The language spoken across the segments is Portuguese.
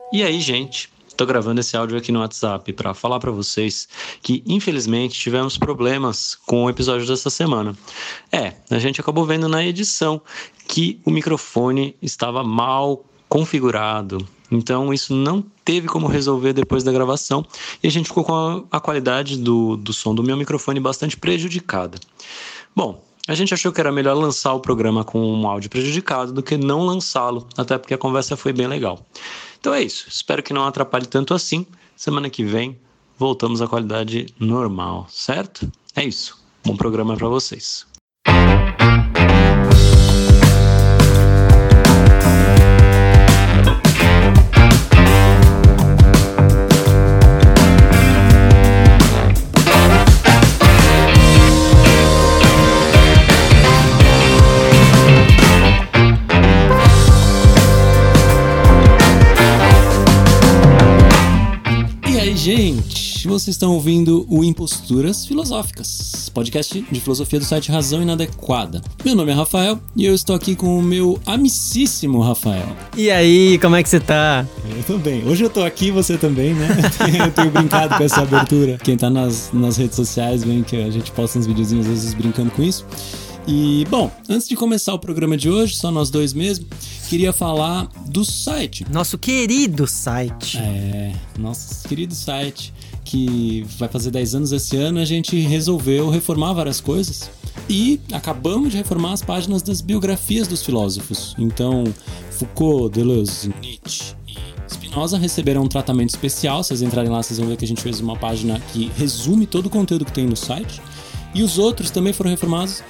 E aí, gente? Tô gravando esse áudio aqui no WhatsApp para falar para vocês que, infelizmente, tivemos problemas com o episódio dessa semana. A gente acabou vendo na edição que o microfone estava mal configurado. Então, isso não teve como resolver depois da gravação e a gente ficou com a qualidade do som do meu microfone bastante prejudicada. Bom, a gente achou que era melhor lançar o programa com um áudio prejudicado do que não lançá-lo, até porque a conversa foi bem legal. Então é isso, espero que não atrapalhe tanto assim. Semana que vem voltamos à qualidade normal, certo? É isso, bom programa para vocês. Gente, vocês estão ouvindo o Imposturas Filosóficas, podcast de filosofia do site Razão Inadequada. Meu nome é Rafael e eu estou aqui com o meu amicíssimo Rafael. E aí, como é que você tá? Eu tô bem. Hoje eu tô aqui, você também, né? Eu tenho brincado com essa abertura. Quem tá nas redes sociais vem que a gente posta uns videozinhos às vezes brincando com isso. E, bom, antes de começar o programa de hoje, só nós dois mesmo, queria falar do site. Nosso querido site. Nosso querido site, que vai fazer 10 anos esse ano. A gente resolveu reformar várias coisas e acabamos de reformar as páginas das biografias dos filósofos. Então, Foucault, Deleuze, Nietzsche e Spinoza receberam um tratamento especial. Se vocês entrarem lá, vocês vão ver que a gente fez uma página que resume todo o conteúdo que tem no site. E os outros também foram reformados,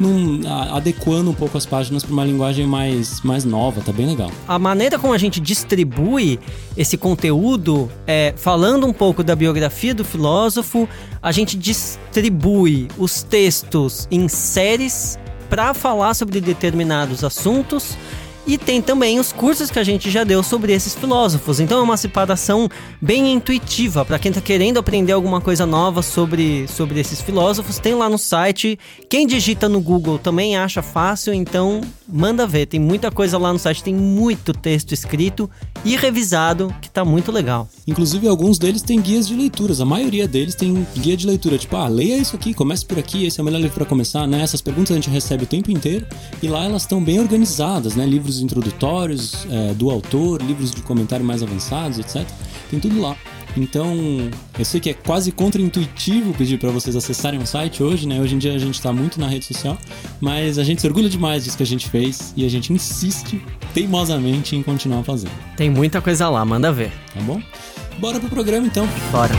adequando um pouco as páginas para uma linguagem mais nova, tá bem legal. A maneira como a gente distribui esse conteúdo falando um pouco da biografia do filósofo, a gente distribui os textos em séries para falar sobre determinados assuntos. E tem também os cursos que a gente já deu sobre esses filósofos. Então é uma separação bem intuitiva. Para quem está querendo aprender alguma coisa nova sobre esses filósofos, tem lá no site. Quem digita no Google também acha fácil, então manda ver. Tem muita coisa lá no site, tem muito texto escrito e revisado, que tá muito legal. Inclusive alguns deles têm guias de leituras. A maioria deles tem guia de leitura. Tipo, leia isso aqui, comece por aqui, esse é o melhor livro para começar, né? Essas perguntas a gente recebe o tempo inteiro. E lá elas estão bem organizadas, né? Livros introdutórios do autor, livros de comentário mais avançados, etc. Tem tudo lá. Então, eu sei que é quase contra-intuitivo pedir para vocês acessarem o site hoje, né? Hoje em dia a gente tá muito na rede social, mas a gente se orgulha demais disso que a gente fez e a gente insiste teimosamente em continuar fazendo. Tem muita coisa lá, manda ver. Tá bom? Bora pro programa então. Bora.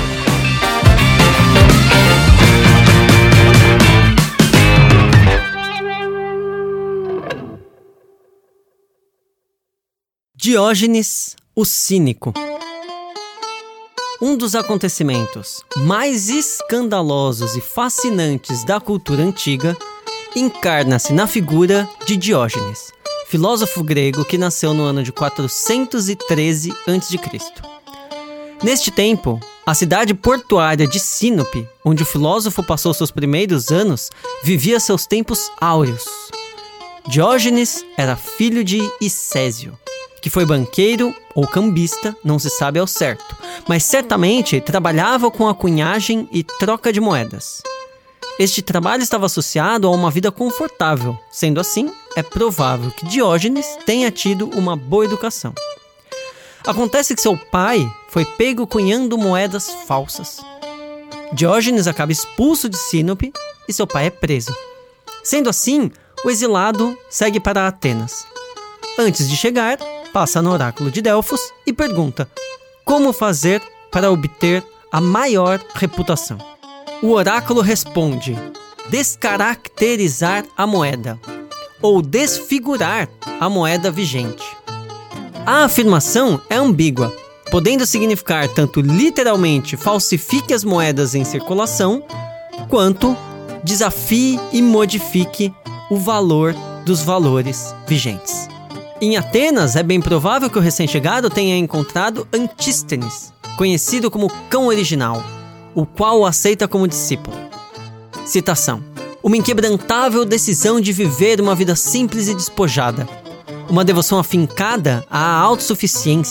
Diógenes, o Cínico. Um dos acontecimentos mais escandalosos e fascinantes da cultura antiga encarna-se na figura de Diógenes, filósofo grego que nasceu no ano de 413 a.C. Neste tempo, a cidade portuária de Sinope, onde o filósofo passou seus primeiros anos, vivia seus tempos áureos. Diógenes era filho de Icésio, que foi banqueiro ou cambista, não se sabe ao certo, mas certamente trabalhava com a cunhagem e troca de moedas. Este trabalho estava associado a uma vida confortável, sendo assim, é provável que Diógenes tenha tido uma boa educação. Acontece que seu pai foi pego cunhando moedas falsas. Diógenes acaba expulso de Sinope e seu pai é preso. Sendo assim, o exilado segue para Atenas. Antes de chegar, passa no oráculo de Delfos e pergunta: como fazer para obter a maior reputação? O oráculo responde: descaracterizar a moeda, ou desfigurar a moeda vigente. A afirmação é ambígua, podendo significar tanto literalmente falsifique as moedas em circulação, quanto desafie e modifique o valor dos valores vigentes. Em Atenas, é bem provável que o recém-chegado tenha encontrado Antístenes, conhecido como Cão Original, o qual o aceita como discípulo. Citação: uma inquebrantável decisão de viver uma vida simples e despojada, uma devoção afincada à autossuficiência,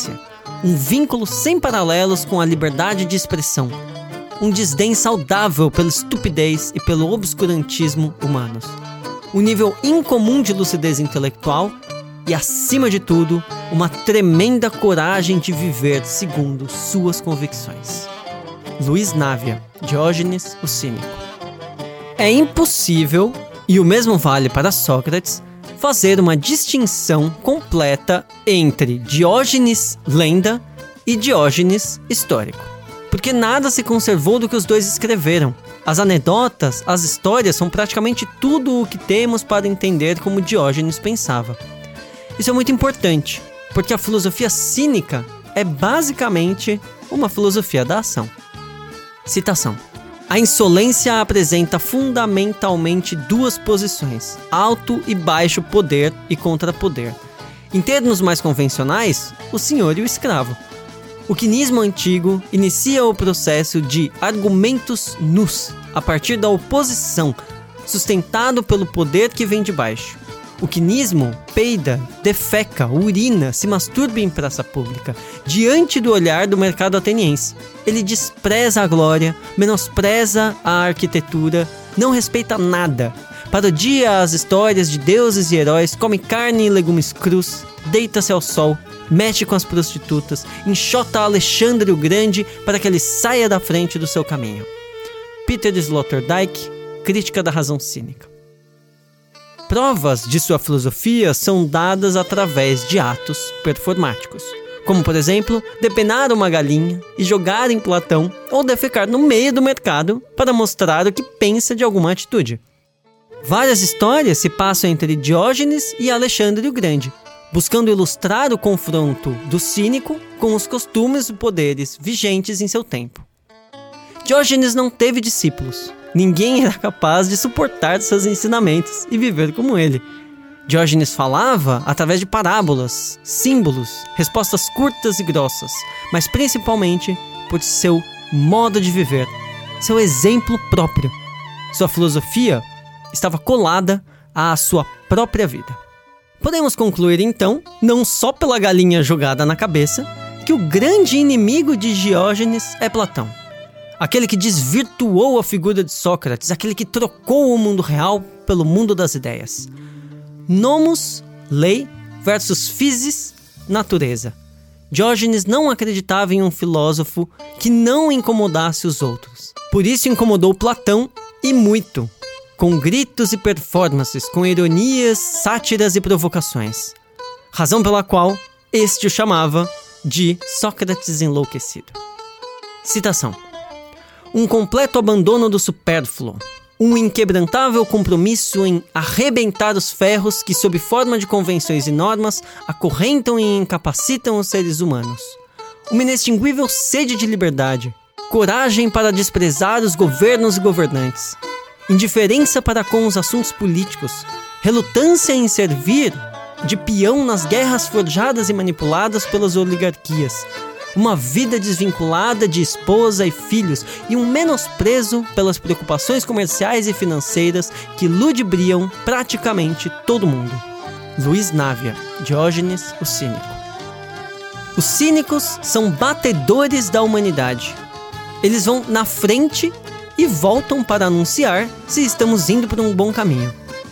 um vínculo sem paralelos com a liberdade de expressão, um desdém saudável pela estupidez e pelo obscurantismo humanos, um nível incomum de lucidez intelectual e, acima de tudo, uma tremenda coragem de viver segundo suas convicções. Luiz Návia, Diógenes o Cínico. É impossível, e o mesmo vale para Sócrates, fazer uma distinção completa entre Diógenes lenda e Diógenes histórico, porque nada se conservou do que os dois escreveram. As anedotas, as histórias são praticamente tudo o que temos para entender como Diógenes pensava. Isso é muito importante, porque a filosofia cínica é basicamente uma filosofia da ação. Citação. A insolência apresenta fundamentalmente duas posições, alto e baixo poder e contrapoder. Em termos mais convencionais, o senhor e o escravo. O quinismo antigo inicia o processo de argumentos nus, a partir da oposição, sustentado pelo poder que vem de baixo. O quinismo peida, defeca, urina, se masturba em praça pública, diante do olhar do mercado ateniense. Ele despreza a glória, menospreza a arquitetura, não respeita nada, parodia as histórias de deuses e heróis, come carne e legumes crus, deita-se ao sol, mexe com as prostitutas, enxota Alexandre o Grande para que ele saia da frente do seu caminho. Peter Sloterdijk, Crítica da Razão Cínica. Provas de sua filosofia são dadas através de atos performáticos, como, por exemplo, depenar uma galinha e jogar em Platão ou defecar no meio do mercado para mostrar o que pensa de alguma atitude. Várias histórias se passam entre Diógenes e Alexandre o Grande, buscando ilustrar o confronto do cínico com os costumes e poderes vigentes em seu tempo. Diógenes não teve discípulos. Ninguém era capaz de suportar seus ensinamentos e viver como ele. Diógenes falava através de parábolas, símbolos, respostas curtas e grossas, mas principalmente por seu modo de viver, seu exemplo próprio. Sua filosofia estava colada à sua própria vida. Podemos concluir então, não só pela galinha jogada na cabeça, que o grande inimigo de Diógenes é Platão. Aquele que desvirtuou a figura de Sócrates, aquele que trocou o mundo real pelo mundo das ideias. Nomos, lei, versus physis, natureza. Diógenes não acreditava em um filósofo que não incomodasse os outros. Por isso incomodou Platão e muito, com gritos e performances, com ironias, sátiras e provocações. Razão pela qual este o chamava de Sócrates enlouquecido. Citação. Um completo abandono do supérfluo, um inquebrantável compromisso em arrebentar os ferros que, sob forma de convenções e normas, acorrentam e incapacitam os seres humanos. Uma inextinguível sede de liberdade, coragem para desprezar os governos e governantes, indiferença para com os assuntos políticos, relutância em servir de peão nas guerras forjadas e manipuladas pelas oligarquias, uma vida desvinculada de esposa e filhos e um menosprezo pelas preocupações comerciais e financeiras que ludibriam praticamente todo mundo. Luiz Návia, Diógenes o Cínico. Os cínicos são batedores da humanidade. Eles vão na frente e voltam para anunciar se estamos indo por um bom caminho.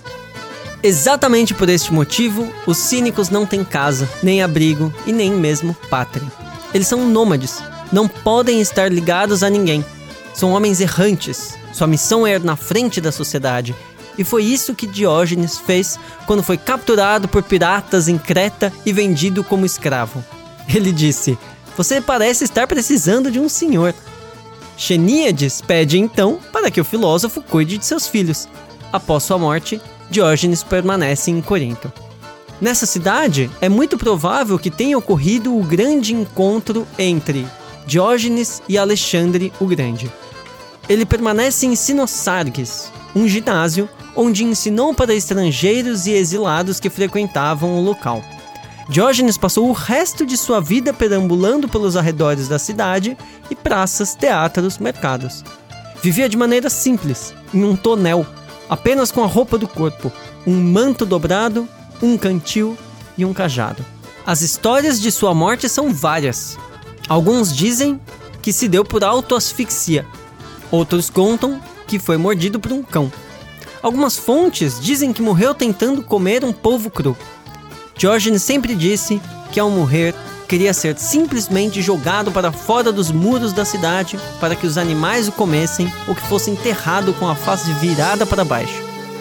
Exatamente por este motivo, os cínicos não têm casa, nem abrigo e nem mesmo pátria. Eles são nômades, não podem estar ligados a ninguém. São homens errantes, sua missão é ir na frente da sociedade. E foi isso que Diógenes fez quando foi capturado por piratas em Creta e vendido como escravo. Ele disse: "Você parece estar precisando de um senhor." Xeníades pede então para que o filósofo cuide de seus filhos. Após sua morte, Diógenes permanece em Corinto. Nessa cidade, é muito provável que tenha ocorrido o grande encontro entre Diógenes e Alexandre o Grande. Ele permanece em Sinosarges, um ginásio onde ensinou para estrangeiros e exilados que frequentavam o local. Diógenes passou o resto de sua vida perambulando pelos arredores da cidade e praças, teatros, mercados. Vivia de maneira simples, em um tonel, apenas com a roupa do corpo, um manto dobrado, um cantil e um cajado. As histórias de sua morte são várias. Alguns dizem que se deu por autoasfixia. Outros contam que foi mordido por um cão. Algumas fontes dizem que morreu tentando comer um polvo cru. Diógenes sempre disse que ao morrer queria ser simplesmente jogado para fora dos muros da cidade para que os animais o comessem ou que fosse enterrado com a face virada para baixo.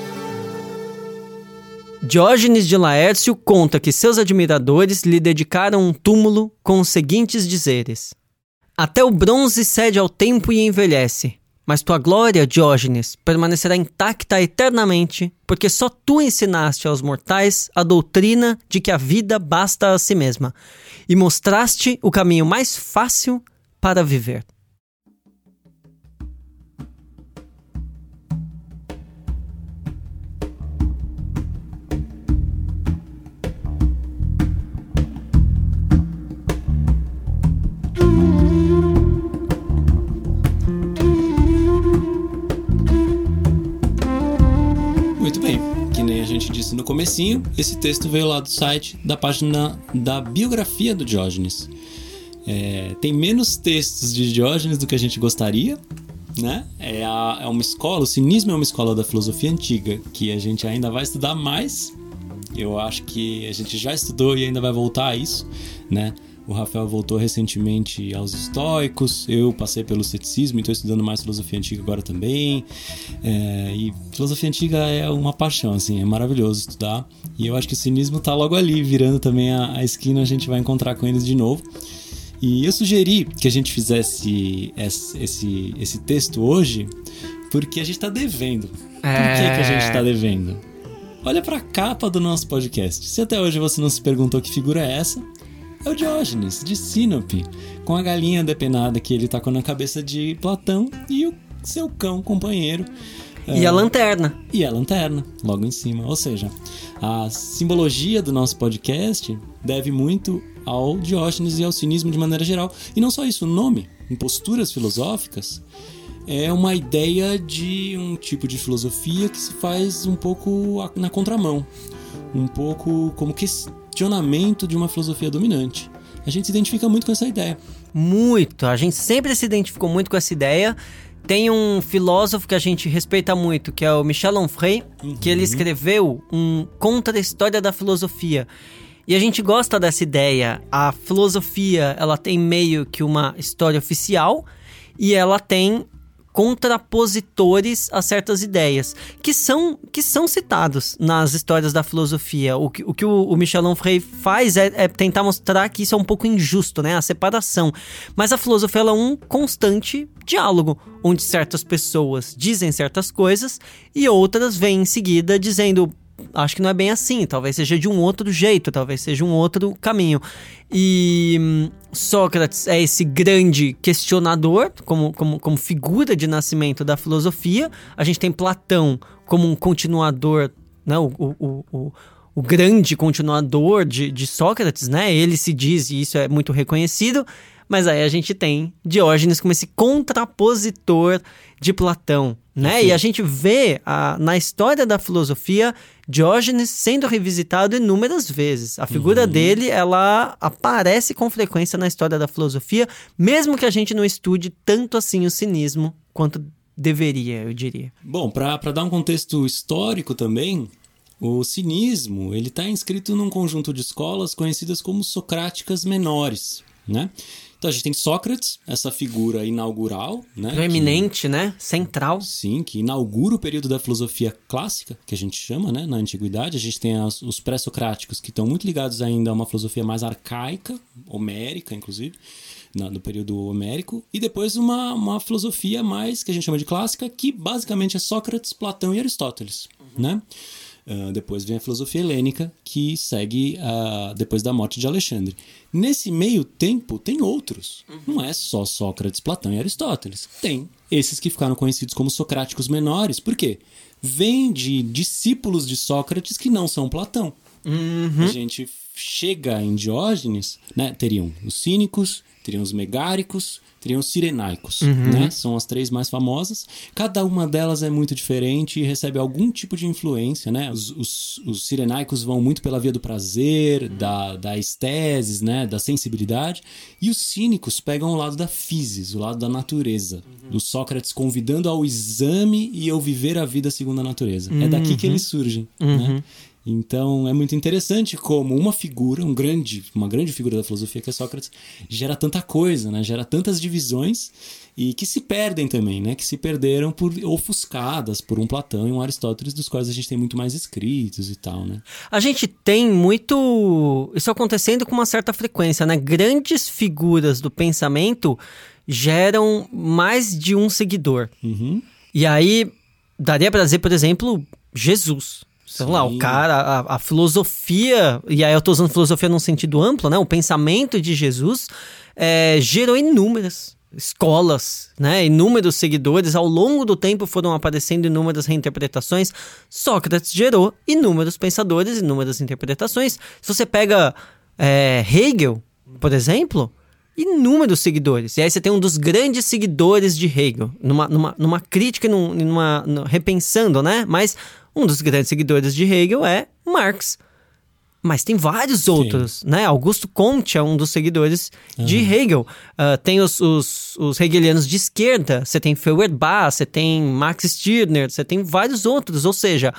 Diógenes de Laércio conta que seus admiradores lhe dedicaram um túmulo com os seguintes dizeres: até o bronze cede ao tempo e envelhece, mas tua glória, Diógenes, permanecerá intacta eternamente, porque só tu ensinaste aos mortais a doutrina de que a vida basta a si mesma, e mostraste o caminho mais fácil para viver. Muito bem, que nem a gente disse no comecinho, esse texto veio lá do site, da página da biografia do Diógenes. Tem menos textos de Diógenes do que a gente gostaria, né? É uma escola, o cinismo é uma escola da filosofia antiga, que a gente ainda vai estudar mais. Eu acho que a gente já estudou e ainda vai voltar a isso, né? O Rafael voltou recentemente aos estoicos, eu passei pelo ceticismo e estou estudando mais filosofia antiga agora também. E filosofia antiga é uma paixão, assim, é maravilhoso estudar. E eu acho que o cinismo está logo ali, virando também a esquina, a gente vai encontrar com eles de novo. E eu sugeri que a gente fizesse esse texto hoje, porque a gente está devendo. Por que a gente está devendo? Olha para a capa do nosso podcast. Se até hoje você não se perguntou que figura é essa, é o Diógenes, de Sinope, com a galinha depenada que ele tacou na cabeça de Platão e o seu cão companheiro. E a lanterna. E a lanterna, logo em cima. Ou seja, a simbologia do nosso podcast deve muito ao Diógenes e ao cinismo de maneira geral. E não só isso, o nome, em posturas filosóficas, é uma ideia de um tipo de filosofia que se faz um pouco na contramão. Um pouco como questionamento de uma filosofia dominante. A gente se identifica muito com essa ideia. Muito, a gente sempre se identificou muito com essa ideia. Tem um filósofo que a gente respeita muito, que é o Michel Onfray, que ele escreveu um Contra a História da Filosofia. E a gente gosta dessa ideia. A filosofia, ela tem meio que uma história oficial e ela tem contrapositores a certas ideias, que são citados nas histórias da filosofia. O que o Michel Onfray faz é tentar mostrar que isso é um pouco injusto, né? A separação. Mas a filosofia ela é um constante diálogo, onde certas pessoas dizem certas coisas e outras vêm em seguida dizendo: acho que não é bem assim, talvez seja de um outro jeito, talvez seja um outro caminho. E Sócrates é esse grande questionador, como figura de nascimento da filosofia. A gente tem Platão como um continuador, né? O grande continuador de Sócrates, né? Ele se diz, e isso é muito reconhecido. Mas aí a gente tem Diógenes como esse contrapositor de Platão, né? Sim. E a gente vê na história da filosofia Diógenes sendo revisitado inúmeras vezes. A figura dele, ela aparece com frequência na história da filosofia, mesmo que a gente não estude tanto assim o cinismo quanto deveria, eu diria. Bom, para dar um contexto histórico também, o cinismo ele está inscrito num conjunto de escolas conhecidas como socráticas menores, né? Então a gente tem Sócrates, essa figura inaugural, né? Proeminente, né? Central. Sim, que inaugura o período da filosofia clássica, que a gente chama, né? Na antiguidade. A gente tem os pré-socráticos, que estão muito ligados ainda a uma filosofia mais arcaica, homérica, inclusive, do período homérico. E depois uma filosofia mais, que a gente chama de clássica, que basicamente é Sócrates, Platão e Aristóteles, né? Depois vem a filosofia helênica, que segue depois da morte de Alexandre. Nesse meio tempo, tem outros. Não é só Sócrates, Platão e Aristóteles. Tem esses que ficaram conhecidos como socráticos menores. Por quê? Vêm de discípulos de Sócrates que não são Platão. A gente chega em Diógenes, né, teriam os cínicos, teriam os megáricos, teriam os cirenaicos, né? São as 3 mais famosas. Cada uma delas é muito diferente e recebe algum tipo de influência, né? Os cirenaicos vão muito pela via do prazer, da estesis, né? Da sensibilidade. E os cínicos pegam o lado da physis, o lado da natureza. Do Sócrates convidando ao exame e ao viver a vida segundo a natureza. É daqui que eles surgem, né? Então é muito interessante como uma figura, uma grande figura da filosofia que é Sócrates, gera tanta coisa, né? Gera tantas divisões e que se perdem também, né? Que se perderam ofuscadas por um Platão e um Aristóteles, dos quais a gente tem muito mais escritos e tal, né? A gente tem muito isso acontecendo com uma certa frequência, né? Grandes figuras do pensamento geram mais de um seguidor. E aí daria para dizer, por exemplo, Jesus. Sei lá, o cara, a filosofia, e aí eu tô usando filosofia num sentido amplo, né? O pensamento de Jesus gerou inúmeras escolas, né? Inúmeros seguidores, ao longo do tempo foram aparecendo inúmeras reinterpretações. Sócrates gerou inúmeros pensadores, inúmeras interpretações. Se você pega Hegel, por exemplo, inúmeros seguidores. E aí você tem um dos grandes seguidores de Hegel, numa crítica, repensando, né? Mas um dos grandes seguidores de Hegel é Marx. Mas tem vários outros, né? Augusto Comte é um dos seguidores de Hegel. Tem os hegelianos de esquerda, você tem Feuerbach, você tem Max Stirner, você tem vários outros. Ou seja,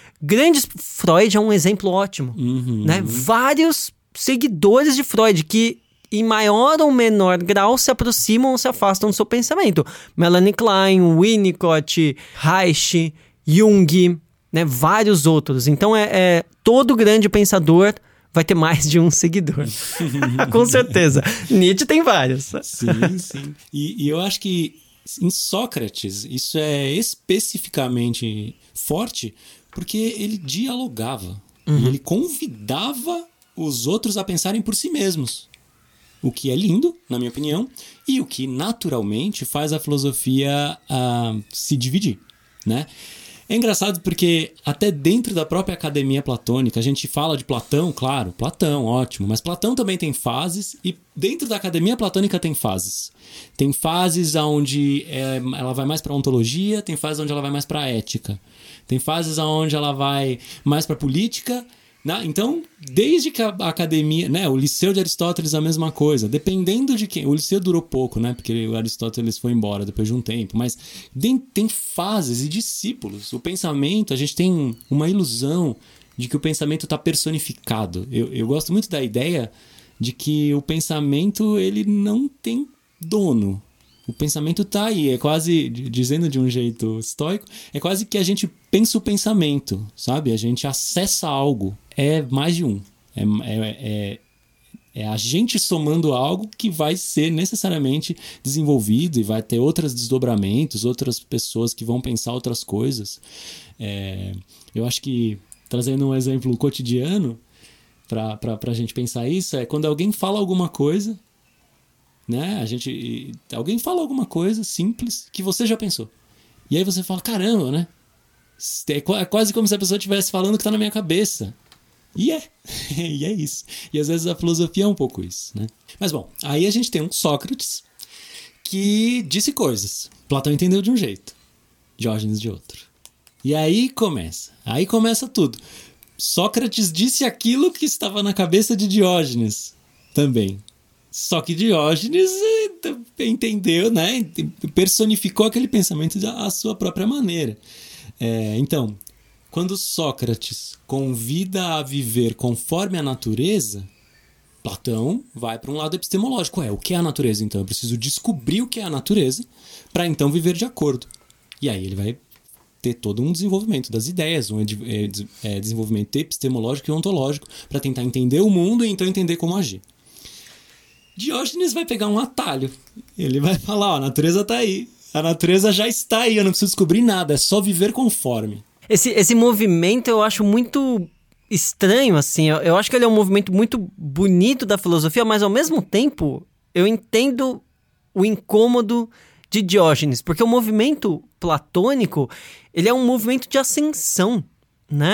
Freud é um exemplo ótimo, né? Vários seguidores de Freud que em maior ou menor grau se aproximam ou se afastam do seu pensamento. Melanie Klein, Winnicott, Reich, Jung, né, vários outros. Então, todo grande pensador vai ter mais de um seguidor. Com certeza. Nietzsche tem vários. Sim. E eu acho que em Sócrates isso é especificamente forte porque ele dialogava. E ele convidava os outros a pensarem por si mesmos. O que é lindo, na minha opinião, e o que naturalmente faz a filosofia se dividir, né? É engraçado porque até dentro da própria academia platônica, a gente fala de Platão, claro, Platão, ótimo, mas Platão também tem fases e dentro da academia platônica tem fases. Tem fases onde ela vai mais para ontologia, tem fases onde ela vai mais para ética, tem fases onde ela vai mais para política. Então, desde que a academia, né, o Liceu de Aristóteles é a mesma coisa, dependendo de quem. O Liceu durou pouco, né, porque o Aristóteles foi embora depois de um tempo, mas tem fases e discípulos. O pensamento, a gente tem uma ilusão de que o pensamento está personificado. Eu gosto muito da ideia de que o pensamento ele não tem dono. O pensamento tá aí, é quase, dizendo de um jeito estoico, é quase que a gente pensa o pensamento, sabe? A gente acessa algo, é mais de um. É a gente somando algo que vai ser necessariamente desenvolvido e vai ter outros desdobramentos, outras pessoas que vão pensar outras coisas. Eu acho que, trazendo um exemplo cotidiano, para a gente pensar isso, é quando alguém fala alguma coisa, né? Alguém fala alguma coisa simples que você já pensou. E aí você fala, caramba, né? É quase como se a pessoa estivesse falando que está na minha cabeça. E é isso. E às vezes a filosofia é um pouco isso, né? Mas bom, aí a gente tem um Sócrates que disse coisas. Platão entendeu de um jeito, Diógenes de outro. E aí começa tudo. Sócrates disse aquilo que estava na cabeça de Diógenes também. Só que Diógenes entendeu, né? Personificou aquele pensamento à sua própria maneira. Então, quando Sócrates convida a viver conforme a natureza, Platão vai para um lado epistemológico. O que é a natureza? Então, eu preciso descobrir o que é a natureza para então viver de acordo. E aí ele vai ter todo um desenvolvimento das ideias, um desenvolvimento epistemológico e ontológico para tentar entender o mundo e então entender como agir. Diógenes vai pegar um atalho. Ele vai falar, a natureza está aí. A natureza já está aí, eu não preciso descobrir nada, é só viver conforme. Esse movimento eu acho muito estranho, assim. Eu acho que ele é um movimento muito bonito da filosofia, mas ao mesmo tempo eu entendo o incômodo de Diógenes, porque o movimento platônico, ele é um movimento de ascensão, né?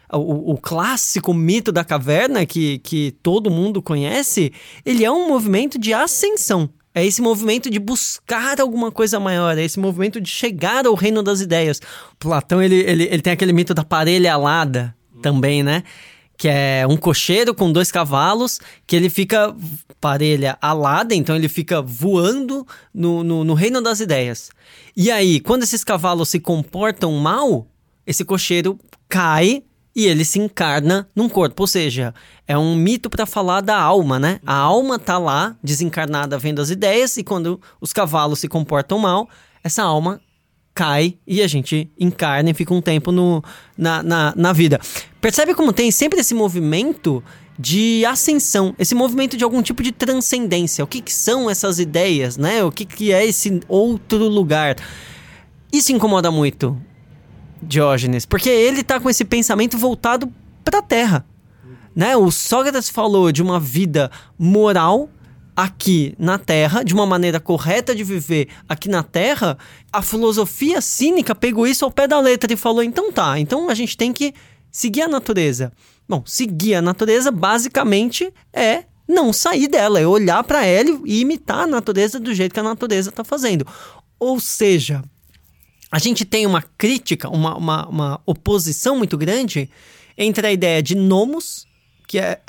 o clássico mito da caverna que todo mundo conhece, ele é um movimento de ascensão. É esse movimento de buscar alguma coisa maior, é esse movimento de chegar ao reino das ideias. Platão, ele tem aquele mito da parelha alada também, né? Que é um cocheiro com 2 cavalos, que ele fica parelha alada, então ele fica voando no reino das ideias. E aí, quando esses cavalos se comportam mal, esse cocheiro cai e ele se encarna num corpo. Ou seja, é um mito para falar da alma, né? A alma tá lá, desencarnada, vendo as ideias, e quando os cavalos se comportam mal, essa alma cai e a gente encarna e fica um tempo na vida. Percebe como tem sempre esse movimento de ascensão, esse movimento de algum tipo de transcendência. O que são essas ideias, né? O que é esse outro lugar? Isso incomoda muito Diógenes, porque ele tá com esse pensamento voltado para a Terra, né? O Sócrates falou de uma vida moral aqui na Terra, de uma maneira correta de viver aqui na Terra. A filosofia cínica pegou isso ao pé da letra e falou, então a gente tem que seguir a natureza. Bom, seguir a natureza basicamente é não sair dela, é olhar para ela e imitar a natureza do jeito que a natureza está fazendo. Ou seja, a gente tem uma crítica, uma oposição muito grande entre a ideia de nomos, que é...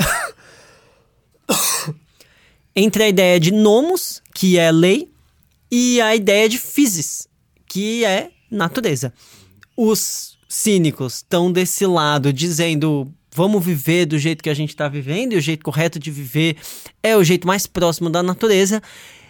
entre a ideia de nomos, que é lei, e a ideia de physis, que é natureza. Os cínicos estão desse lado dizendo, vamos viver do jeito que a gente está vivendo, e o jeito correto de viver é o jeito mais próximo da natureza,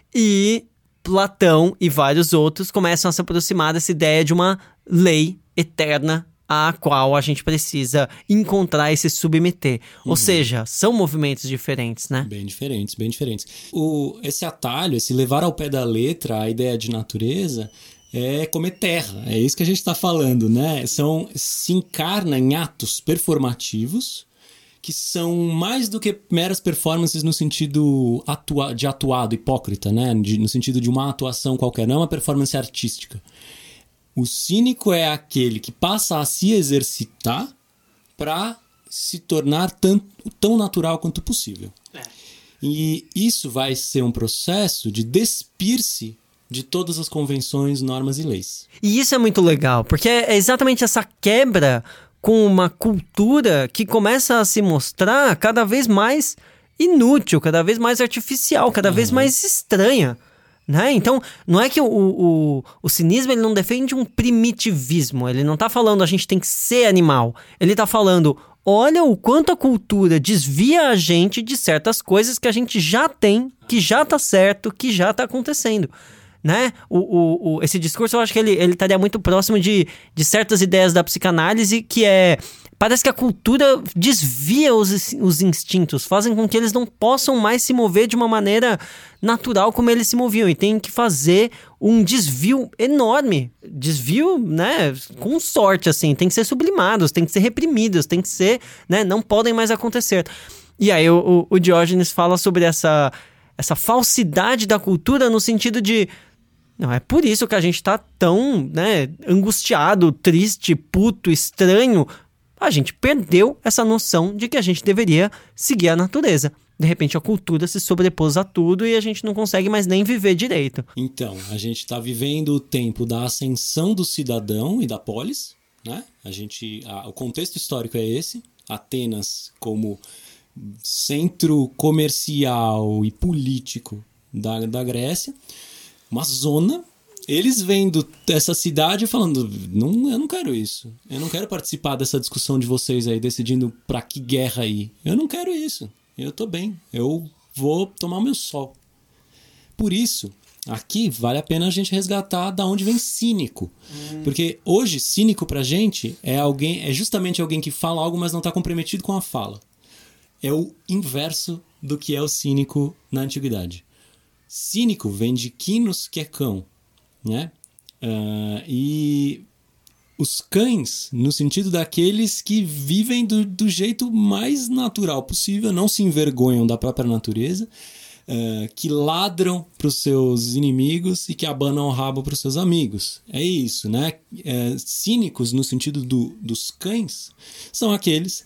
e Platão e vários outros começam a se aproximar dessa ideia de uma lei eterna a qual a gente precisa encontrar e se submeter. Ou seja, são movimentos diferentes, né? Bem diferentes, bem diferentes. Esse atalho, esse levar ao pé da letra a ideia de natureza é comer terra. É isso que a gente está falando, né? Se encarna em atos performativos que são mais do que meras performances no sentido de atuado, hipócrita, né? No sentido de uma atuação qualquer, não é uma performance artística. O cínico é aquele que passa a se exercitar para se tornar tão natural quanto possível. E isso vai ser um processo de despir-se de todas as convenções, normas e leis. E isso é muito legal, porque é exatamente essa quebra com uma cultura que começa a se mostrar cada vez mais inútil, cada vez mais artificial, cada vez mais estranha. Né? Então, não é que o cinismo ele não defende um primitivismo, ele não está falando a gente tem que ser animal, ele está falando, olha o quanto a cultura desvia a gente de certas coisas que a gente já tem, que já está certo, que já está acontecendo. Né? Esse discurso eu acho que ele estaria muito próximo de certas ideias da psicanálise, que é... Parece que a cultura desvia os instintos, fazem com que eles não possam mais se mover de uma maneira natural como eles se moviam. E tem que fazer um desvio enorme. Desvio, né, com sorte, assim. Tem que ser sublimados, tem que ser reprimidos, tem que ser, né, não podem mais acontecer. E aí o Diógenes fala sobre essa falsidade da cultura no sentido de... Não, é por isso que a gente tá tão, né, angustiado, triste, puto, estranho... A gente perdeu essa noção de que a gente deveria seguir a natureza. De repente a cultura se sobrepôs a tudo e a gente não consegue mais nem viver direito. Então, a gente está vivendo o tempo da ascensão do cidadão e da polis, né? O contexto histórico é esse. Atenas como centro comercial e político da Grécia. Uma zona... Eles vendo essa cidade falando, eu não quero isso. Eu não quero participar dessa discussão de vocês aí, decidindo pra que guerra ir. Eu não quero isso. Eu tô bem. Eu vou tomar o meu sol. Por isso, aqui vale a pena a gente resgatar da onde vem cínico. Porque hoje, cínico pra gente é justamente alguém que fala algo, mas não tá comprometido com a fala. É o inverso do que é o cínico na antiguidade. Cínico vem de quinos, que é cão. Né? E os cães, no sentido daqueles que vivem do jeito mais natural possível, não se envergonham da própria natureza, que ladram para os seus inimigos e que abanam o rabo para os seus amigos. É isso, né? Cínicos, no sentido dos cães, são aqueles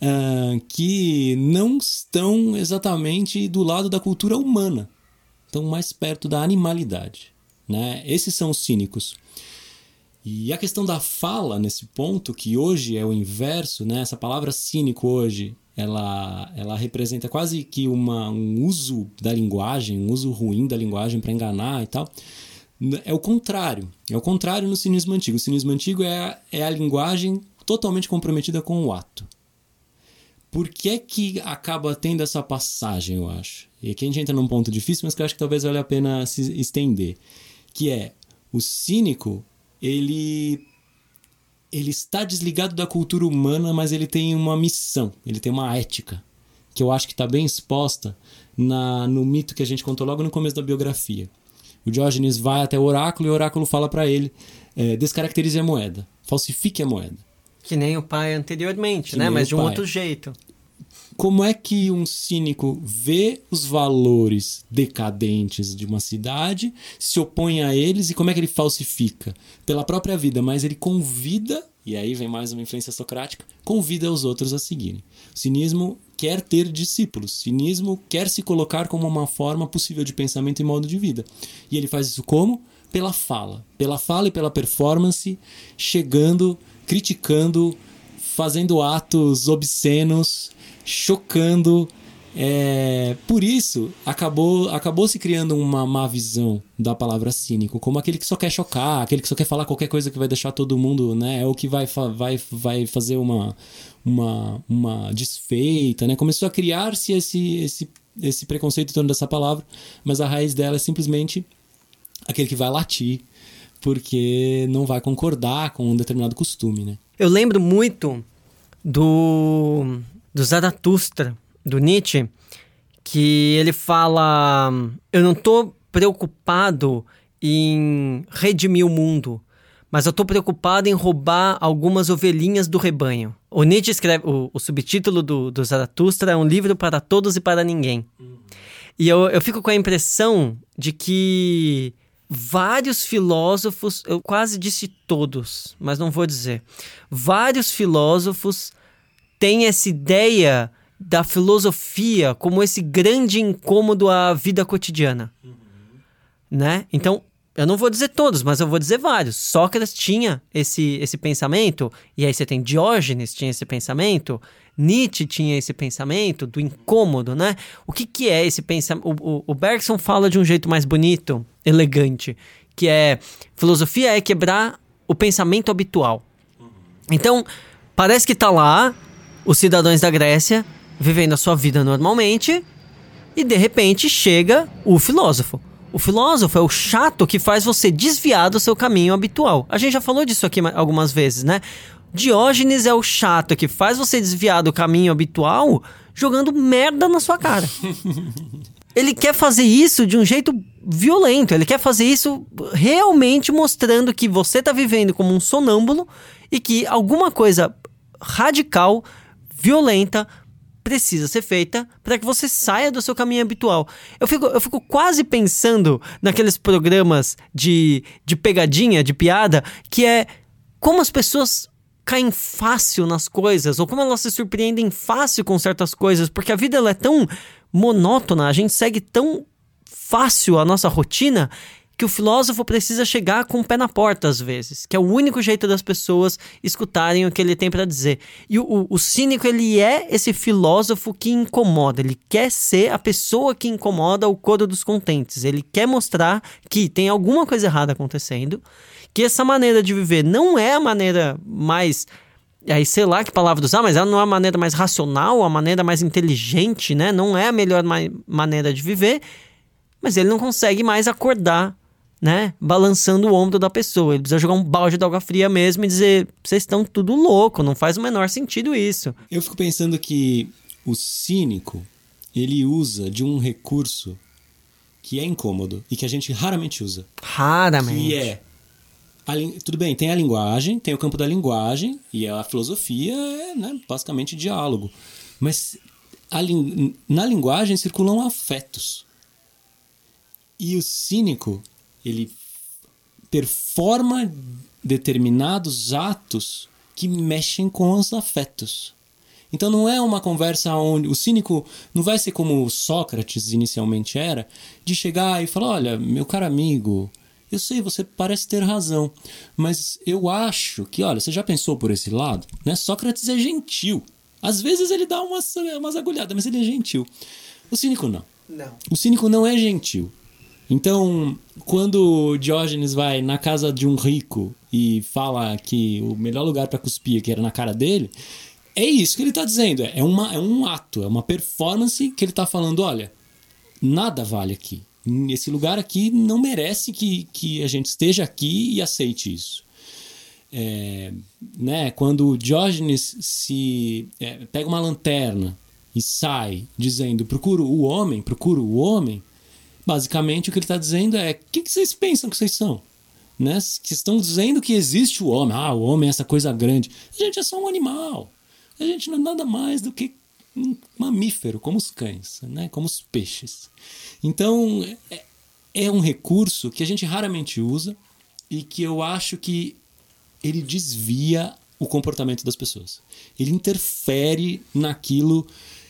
que não estão exatamente do lado da cultura humana, estão mais perto da animalidade, né? Esses são os cínicos. E a questão da fala, nesse ponto, que hoje é o inverso, né? Essa palavra cínico hoje, ela representa quase que um uso da linguagem, um uso ruim da linguagem para enganar e tal. É o contrário. É o contrário no cinismo antigo. O cinismo antigo é a linguagem totalmente comprometida com o ato. Por que que acaba tendo essa passagem, eu acho? E aqui a gente entra num ponto difícil, mas que eu acho que talvez valha a pena se estender. Que é, o cínico, ele está desligado da cultura humana, mas ele tem uma missão, ele tem uma ética, que eu acho que está bem exposta no mito que a gente contou logo no começo da biografia. O Diógenes vai até o oráculo e o oráculo fala para ele, descaracterize a moeda, falsifique a moeda. Que nem o pai anteriormente, né? Mas de um outro jeito. Como é que um cínico vê os valores decadentes de uma cidade, se opõe a eles e como é que ele falsifica? Pela própria vida, mas ele convida, e aí vem mais uma influência socrática, convida os outros a seguirem. O cinismo quer ter discípulos, o cinismo quer se colocar como uma forma possível de pensamento e modo de vida. E ele faz isso como? Pela fala e pela performance, chegando, criticando, fazendo atos obscenos, chocando. Por isso acabou se criando uma má visão da palavra cínico, como aquele que só quer chocar, aquele que só quer falar qualquer coisa que vai deixar todo mundo, né, é o que vai fazer uma desfeita, né? Começou a criar-se esse preconceito em torno dessa palavra, mas a raiz dela é simplesmente aquele que vai latir porque não vai concordar com um determinado costume, né? Eu lembro muito do Zaratustra, do Nietzsche, que ele fala: eu não estou preocupado em redimir o mundo, mas eu estou preocupado em roubar algumas ovelhinhas do rebanho. O Nietzsche escreve, o subtítulo do Zaratustra é um livro para todos e para ninguém. E eu fico com a impressão de que vários filósofos, eu quase disse todos, mas não vou dizer, vários filósofos têm essa ideia da filosofia como esse grande incômodo à vida cotidiana, né? Então, eu não vou dizer todos, mas eu vou dizer vários. Sócrates tinha esse pensamento, e aí você tem Diógenes tinha esse pensamento, Nietzsche tinha esse pensamento do incômodo, né? O que é esse pensamento? O Bergson fala de um jeito mais bonito, elegante, que é: filosofia é quebrar o pensamento habitual. Então, parece que tá lá os cidadãos da Grécia vivendo a sua vida normalmente e de repente chega o filósofo. O filósofo é o chato que faz você desviar do seu caminho habitual. A gente já falou disso aqui algumas vezes, né? Diógenes é o chato que faz você desviar do caminho habitual jogando merda na sua cara. Ele quer fazer isso de um jeito violento. Ele quer fazer isso realmente mostrando que você tá vivendo como um sonâmbulo e que alguma coisa radical, violenta, precisa ser feita para que você saia do seu caminho habitual. Eu fico quase pensando naqueles programas de pegadinha, de piada, que é como as pessoas caem fácil nas coisas, ou como elas se surpreendem fácil com certas coisas, porque a vida ela é tão monótona, a gente segue tão fácil a nossa rotina, que o filósofo precisa chegar com o pé na porta às vezes, que é o único jeito das pessoas escutarem o que ele tem para dizer. E o cínico, ele é esse filósofo que incomoda, ele quer ser a pessoa que incomoda o coro dos contentes, ele quer mostrar que tem alguma coisa errada acontecendo, que essa maneira de viver não é a maneira mais, aí sei lá que palavra usar, mas ela não é a maneira mais racional, a maneira mais inteligente, né? Não é a melhor maneira de viver, mas ele não consegue mais acordar, né? Balançando o ombro da pessoa. Ele precisa jogar um balde de água fria mesmo e dizer: vocês estão tudo louco, não faz o menor sentido isso. Eu fico pensando que o cínico, ele usa de um recurso que é incômodo e que a gente raramente usa. Raramente. Que é tudo bem, tem a linguagem, tem o campo da linguagem, e a filosofia é, né, basicamente diálogo. Mas na linguagem circulam afetos. E o cínico, ele performa determinados atos que mexem com os afetos. Então não é uma conversa onde o cínico não vai ser como Sócrates inicialmente era, de chegar e falar, olha, meu caro amigo, eu sei, você parece ter razão, mas eu acho que, olha, você já pensou por esse lado? Né? Sócrates é gentil. Às vezes ele dá umas agulhadas, mas ele é gentil. O cínico não. O cínico não é gentil. Então, quando Diógenes vai na casa de um rico e fala que o melhor lugar para cuspir que era na cara dele, é isso que ele está dizendo. É um ato, é uma performance que ele está falando, olha, nada vale aqui. Esse lugar aqui não merece que a gente esteja aqui e aceite isso. Né? Quando Diógenes pega uma lanterna e sai dizendo procuro o homem, basicamente o que ele está dizendo é: o que vocês pensam que vocês são? Né? Que estão dizendo que existe o homem. O homem é essa coisa grande. A gente é só um animal. A gente não é nada mais do que um mamífero, como os cães, né? Como os peixes. Então, é um recurso que a gente raramente usa e que eu acho que ele desvia o comportamento das pessoas. Ele interfere naquilo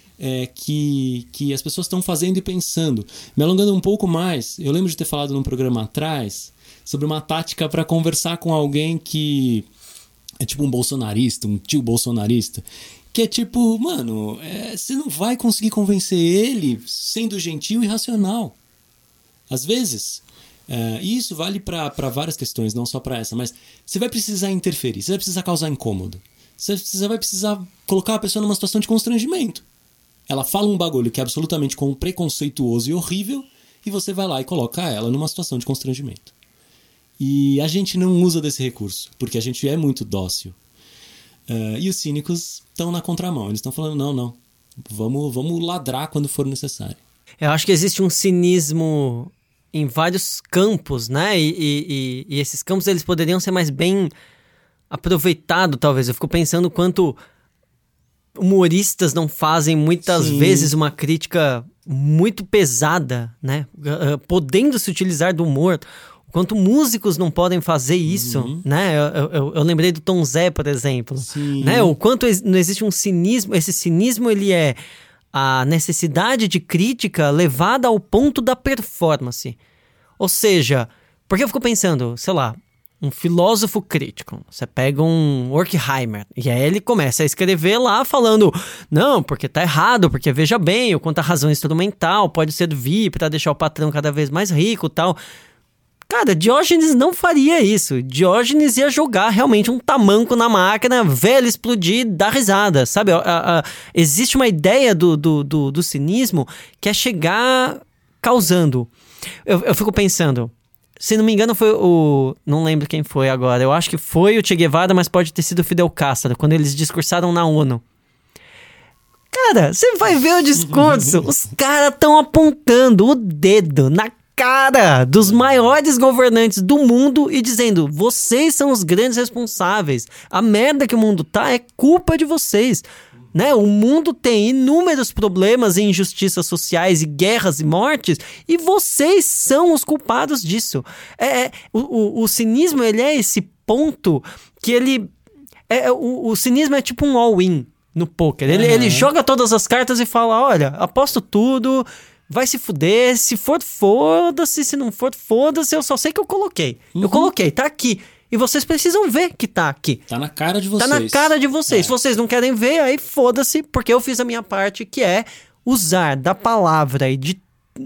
que as pessoas estão fazendo e pensando. Me alongando um pouco mais, eu lembro de ter falado num programa atrás sobre uma tática para conversar com alguém que é tipo um bolsonarista, um tio bolsonarista, que é tipo, mano, você não vai conseguir convencer ele sendo gentil e racional. Às vezes, e isso vale para várias questões, não só para essa, mas você vai precisar interferir, você vai precisar causar incômodo, você vai precisar colocar a pessoa numa situação de constrangimento. Ela fala um bagulho que é absolutamente preconceituoso e horrível, e você vai lá e coloca ela numa situação de constrangimento. E a gente não usa desse recurso, porque a gente é muito dócil. E os cínicos estão na contramão. Eles estão falando, não, vamos ladrar quando for necessário. Eu acho que existe um cinismo em vários campos, né? E esses campos eles poderiam ser mais bem aproveitados, talvez. Eu fico pensando quanto humoristas não fazem muitas vezes uma crítica muito pesada, né? Podendo se utilizar do humor. Quanto músicos não podem fazer isso, né? Eu lembrei do Tom Zé, por exemplo. Né? O quanto não existe um cinismo. Esse cinismo, ele é a necessidade de crítica levada ao ponto da performance. Ou seja, porque eu fico pensando, sei lá, um filósofo crítico. Você pega um Horkheimer e aí ele começa a escrever lá falando, não, porque tá errado, porque veja bem, o quanto a razão instrumental pode servir para deixar o patrão cada vez mais rico e tal. Cara, Diógenes não faria isso. Diógenes ia jogar realmente um tamanco na máquina, velho, explodir, dar risada, sabe? Existe uma ideia do cinismo que é chegar causando. Eu fico pensando, se não me engano foi não lembro quem foi agora, eu acho que foi o Che Guevara, mas pode ter sido o Fidel Castro, quando eles discursaram na ONU. Cara, você vai ver o discurso, os caras estão apontando o dedo na cara dos maiores governantes do mundo e dizendo, vocês são os grandes responsáveis, a merda que o mundo tá é culpa de vocês, né? O mundo tem inúmeros problemas e injustiças sociais e guerras e mortes e vocês são os culpados disso. O cinismo, ele é esse ponto que ele o cinismo é tipo um all-in no poker, ele joga todas as cartas e fala, olha, aposto tudo, vai se fuder, se for, foda-se, se não for, foda-se, eu só sei que eu coloquei. Eu coloquei, tá aqui. E vocês precisam ver que tá aqui. Tá na cara de vocês. Tá na cara de vocês. Se vocês não querem ver, aí foda-se, porque eu fiz a minha parte, que é usar da palavra e de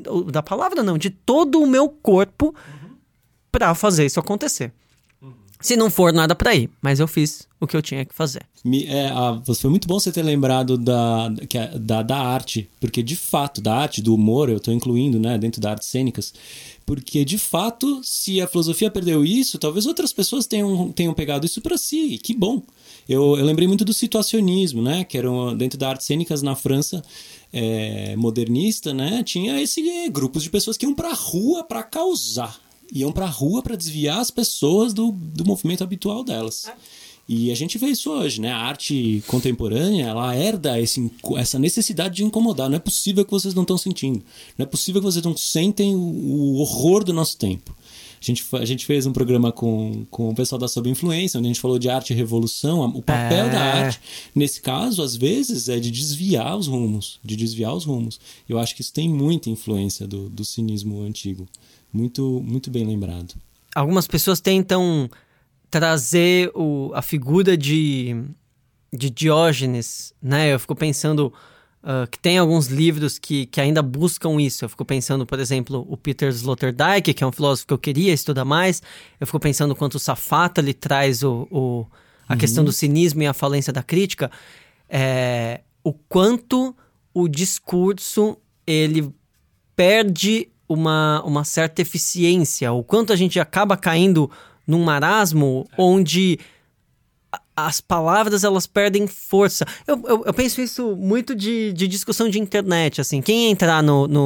todo o meu corpo pra fazer isso acontecer. Se não for, nada pra ir. Mas eu fiz o que eu tinha que fazer. Foi muito bom você ter lembrado da arte, porque de fato, da arte, do humor, eu tô incluindo, né, dentro da artes cênicas, porque de fato, se a filosofia perdeu isso, talvez outras pessoas tenham pegado isso pra si, que bom. Eu lembrei muito do situacionismo, né, que era dentro da artes cênicas na França modernista, né, tinha grupos de pessoas que iam pra rua pra causar. Iam pra rua pra desviar as pessoas do movimento habitual delas. E a gente vê isso hoje, né? A arte contemporânea, ela herda essa necessidade de incomodar. Não é possível que vocês não estão sentindo. Não é possível que vocês não sentem o horror do nosso tempo. A gente fez um programa com o pessoal da Sob Influência, onde a gente falou de arte e revolução. O papel da arte, nesse caso, às vezes, é de desviar os rumos. Eu acho que isso tem muita influência do cinismo antigo. Muito, muito bem lembrado. Algumas pessoas tentam trazer a figura de Diógenes, né? Eu fico pensando que tem alguns livros que ainda buscam isso. Eu fico pensando, por exemplo, o Peter Sloterdijk, que é um filósofo que eu queria estudar mais. Eu fico pensando quanto o Safata ele traz a questão do cinismo e a falência da crítica. O quanto o discurso ele perde uma certa eficiência, o quanto a gente acaba caindo num marasmo onde as palavras elas perdem força. Eu penso isso muito de discussão de internet, assim. Quem entrar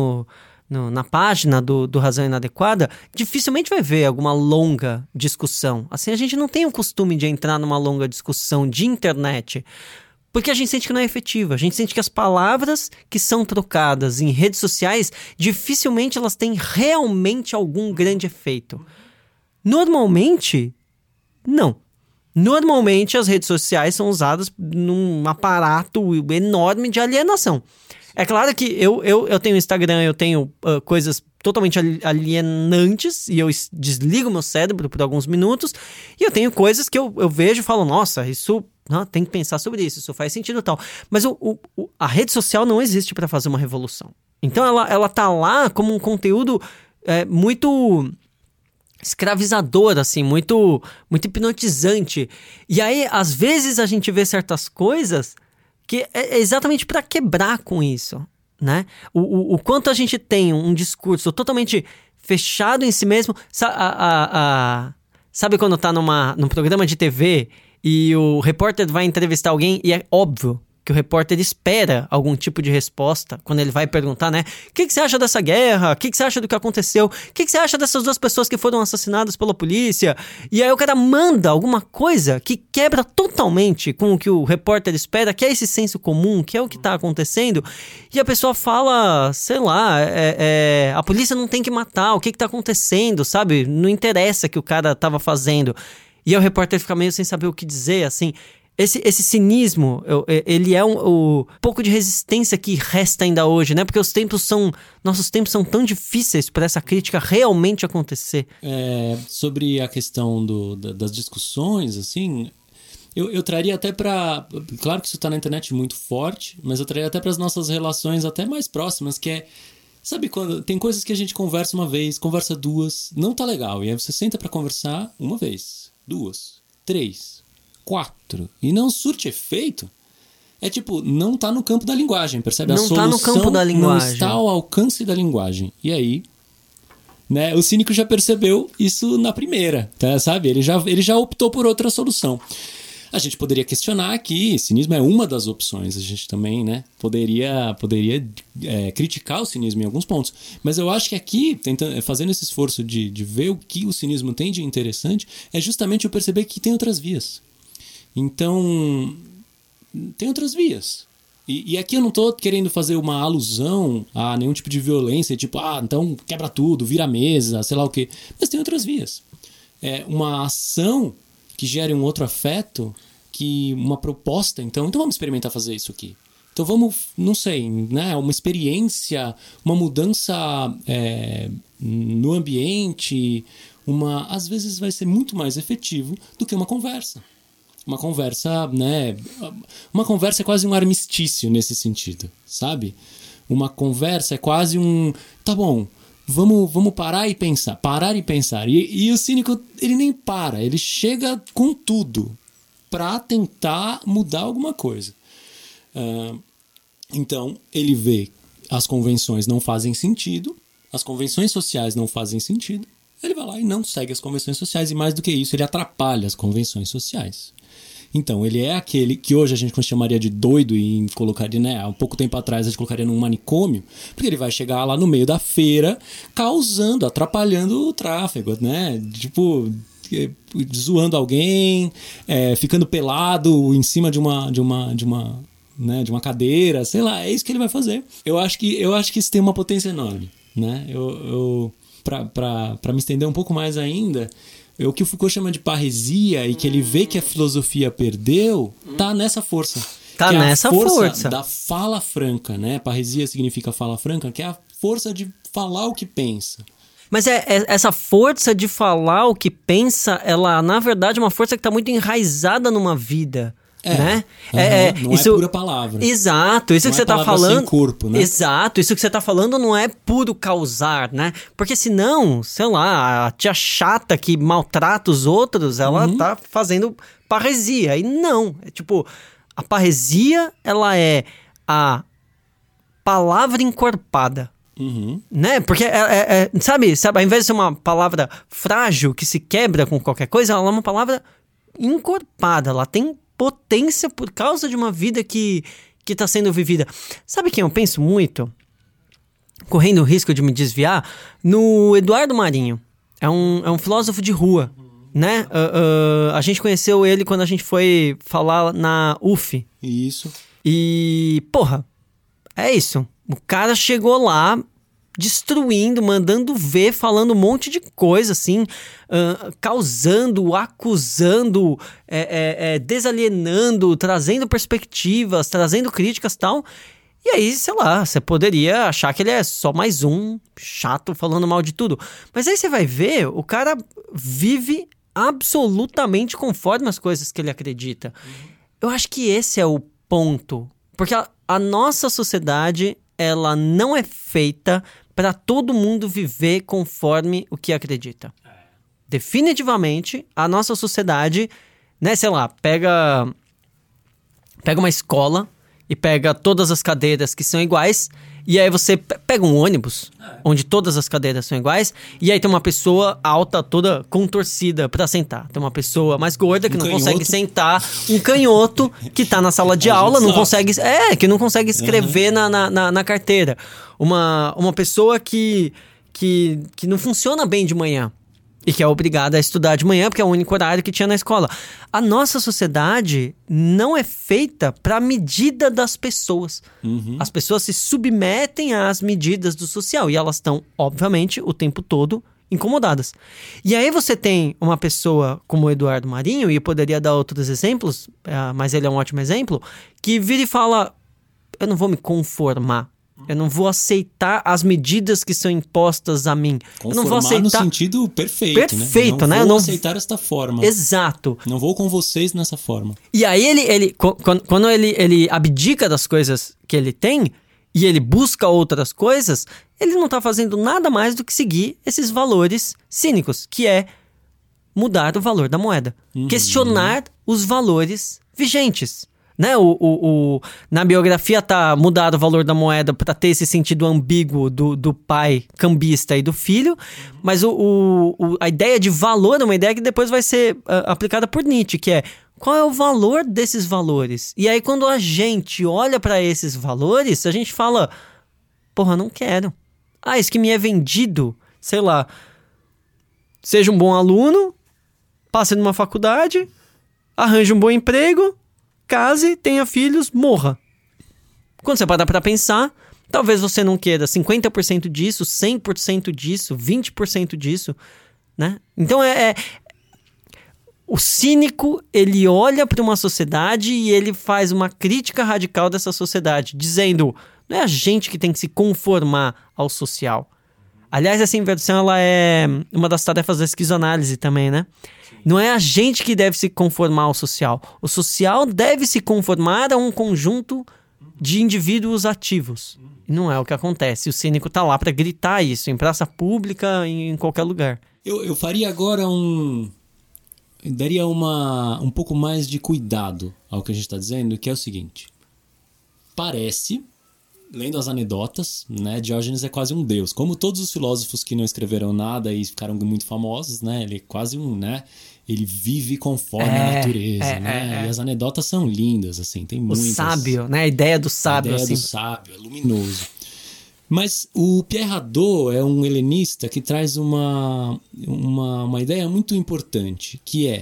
na página do Razão Inadequada dificilmente vai ver alguma longa discussão. Assim, a gente não tem o costume de entrar numa longa discussão de internet, porque a gente sente que não é efetiva. A gente sente que as palavras que são trocadas em redes sociais, dificilmente elas têm realmente algum grande efeito. Normalmente, não. Normalmente, as redes sociais são usadas num aparato enorme de alienação. É claro que eu tenho Instagram, eu tenho coisas totalmente alienantes e eu desligo meu cérebro por alguns minutos, e eu tenho coisas que eu vejo e falo, nossa, isso... Não, tem que pensar sobre isso faz sentido e tal. Mas a rede social não existe para fazer uma revolução. Então ela tá lá como um conteúdo muito escravizador, assim, muito, muito hipnotizante. E aí, às vezes, a gente vê certas coisas que é exatamente para quebrar com isso, né? O quanto a gente tem um discurso totalmente fechado em si mesmo. Sabe quando tá num programa de TV... e o repórter vai entrevistar alguém e é óbvio que o repórter espera algum tipo de resposta quando ele vai perguntar, né? O que você acha dessa guerra? O que você acha do que aconteceu? O que você acha dessas 2 pessoas que foram assassinadas pela polícia? E aí o cara manda alguma coisa que quebra totalmente com o que o repórter espera, que é esse senso comum, que é o que tá acontecendo. E a pessoa fala, sei lá, a polícia não tem que matar, o que tá acontecendo, sabe? Não interessa o que o cara tava fazendo. E aí o repórter fica meio sem saber o que dizer, assim. Esse cinismo, ele é um pouco de resistência que resta ainda hoje, né? Porque nossos tempos são tão difíceis para essa crítica realmente acontecer. Sobre a questão das discussões, assim, eu traria até para... Claro que isso está na internet muito forte, mas eu traria até para as nossas relações até mais próximas, que é... Sabe quando tem coisas que a gente conversa uma vez, conversa 2, não tá legal. E aí você senta para conversar 1 vez, 2, 3, 4 e não surte efeito? É tipo, não tá no campo da linguagem, percebe? Não tá no campo da linguagem. Não está ao alcance da linguagem. E aí, né, o cínico já percebeu isso na primeira, tá, sabe? Ele já optou por outra solução. A gente poderia questionar que cinismo é uma das opções. A gente também, né, poderia criticar o cinismo em alguns pontos. Mas eu acho que aqui, fazendo esse esforço de ver o que o cinismo tem de interessante, é justamente eu perceber que tem outras vias. Então, tem outras vias. E aqui eu não estou querendo fazer uma alusão a nenhum tipo de violência, tipo, então quebra tudo, vira a mesa, sei lá o quê. Mas tem outras vias. Uma ação que gere um outro afeto, que uma proposta, então vamos experimentar fazer isso aqui. Então vamos, não sei, né, uma experiência, uma mudança no ambiente, às vezes vai ser muito mais efetivo do que uma conversa. Uma conversa, né, uma conversa é quase um armistício nesse sentido, sabe? Uma conversa é quase tá bom, vamos parar e pensar. E o cínico, ele nem para, ele chega com tudo para tentar mudar alguma coisa. Então, ele vê as convenções não fazem sentido, as convenções sociais não fazem sentido, ele vai lá e não segue as convenções sociais, e mais do que isso, ele atrapalha as convenções sociais. Então, ele é aquele que hoje a gente chamaria de doido e colocaria, né, há um pouco tempo atrás a gente colocaria num manicômio, porque ele vai chegar lá no meio da feira causando, atrapalhando o tráfego, né? Tipo, zoando alguém, ficando pelado em cima de uma cadeira, sei lá, é isso que ele vai fazer. Eu acho que isso tem uma potência enorme, né? Para me estender um pouco mais ainda, o que o Foucault chama de parresia e que ele vê que a filosofia perdeu, tá nessa força. Tá nessa força da fala franca, né? Parresia significa fala franca, que é a força de falar o que pensa. Mas essa força de falar o que pensa, ela, na verdade, é uma força que está muito enraizada numa vida. Né? Não é pura palavra. Exato, isso não que você está falando. Sem corpo, né? Exato, isso que você está falando não é puro causar, né? Porque senão, sei lá, a tia chata que maltrata os outros, ela tá fazendo parresia. E não, é tipo, a parresia, ela é a palavra encorpada. Né? Porque, sabe, ao invés de ser uma palavra frágil que se quebra com qualquer coisa, ela é uma palavra encorpada, ela tem potência por causa de uma vida que está sendo vivida. Sabe quem eu penso muito? Correndo o risco de me desviar, no Eduardo Marinho. É um filósofo de rua, né? A gente conheceu ele quando a gente foi falar na UF. Isso. E, porra, é isso. O cara chegou lá destruindo, mandando ver, falando um monte de coisa, assim, causando, acusando, desalienando, trazendo perspectivas, trazendo críticas e tal. E aí, sei lá, você poderia achar que ele é só mais um chato falando mal de tudo. Mas aí você vai ver, o cara vive absolutamente conforme as coisas que ele acredita. Eu acho que esse é o ponto. Porque a nossa sociedade, ela não é feita para todo mundo viver conforme o que acredita. Definitivamente, a nossa sociedade, né, sei lá, pega uma escola e pega todas as cadeiras que são iguais, e aí você pega um ônibus, onde todas as cadeiras são iguais, e aí tem uma pessoa alta, toda contorcida para sentar. Tem uma pessoa mais gorda que não consegue sentar, um canhoto que tá na sala de aula, que não consegue escrever na carteira. Uma pessoa que não funciona bem de manhã e que é obrigada a estudar de manhã porque é o único horário que tinha na escola. A nossa sociedade não é feita para a medida das pessoas. As pessoas se submetem às medidas do social e elas estão, obviamente, o tempo todo incomodadas. E aí você tem uma pessoa como o Eduardo Marinho, e eu poderia dar outros exemplos, mas ele é um ótimo exemplo, que vira e fala: eu não vou me conformar. Eu não vou aceitar as medidas que são impostas a mim. Conformar, eu não vou aceitar... no sentido perfeito, perfeito, né? Eu não vou aceitar esta forma. Exato. Não vou com vocês nessa forma. E aí quando ele abdica das coisas que ele tem e ele busca outras coisas, ele não está fazendo nada mais do que seguir esses valores cínicos, que é mudar o valor da moeda. Questionar os valores vigentes. Né? Na biografia tá mudado o valor da moeda para ter esse sentido ambíguo do pai cambista e do filho, mas a ideia de valor é uma ideia que depois vai ser aplicada por Nietzsche, que é: qual é o valor desses valores? E aí quando a gente olha para esses valores, a gente fala: porra, não quero. Isso que me é vendido, sei lá, seja um bom aluno, passe numa faculdade, arranje um bom emprego, case, tenha filhos, morra. Quando você parar pra pensar, talvez você não queira 50% disso, 100% disso, 20% disso, né? Então o cínico, ele olha para uma sociedade e ele faz uma crítica radical dessa sociedade, dizendo: não é a gente que tem que se conformar ao social. Aliás, essa inversão, ela é uma das tarefas da esquizoanálise também, né? Não é a gente que deve se conformar ao social. O social deve se conformar a um conjunto de indivíduos ativos. E não é o que acontece. O cínico tá lá para gritar isso, em praça pública, em qualquer lugar. Eu faria agora daria um pouco mais de cuidado ao que a gente está dizendo, que é o seguinte. Parece, lendo as anedotas, né, Diógenes é quase um deus. Como todos os filósofos que não escreveram nada e ficaram muito famosos, né, ele é quase né, ele vive conforme a natureza, né, e as anedotas são lindas, assim, tem muitas. O sábio, né, a ideia do sábio. A ideia assim. do sábio, é luminoso. Mas o Pierre Hadot é um helenista que traz uma ideia muito importante, que é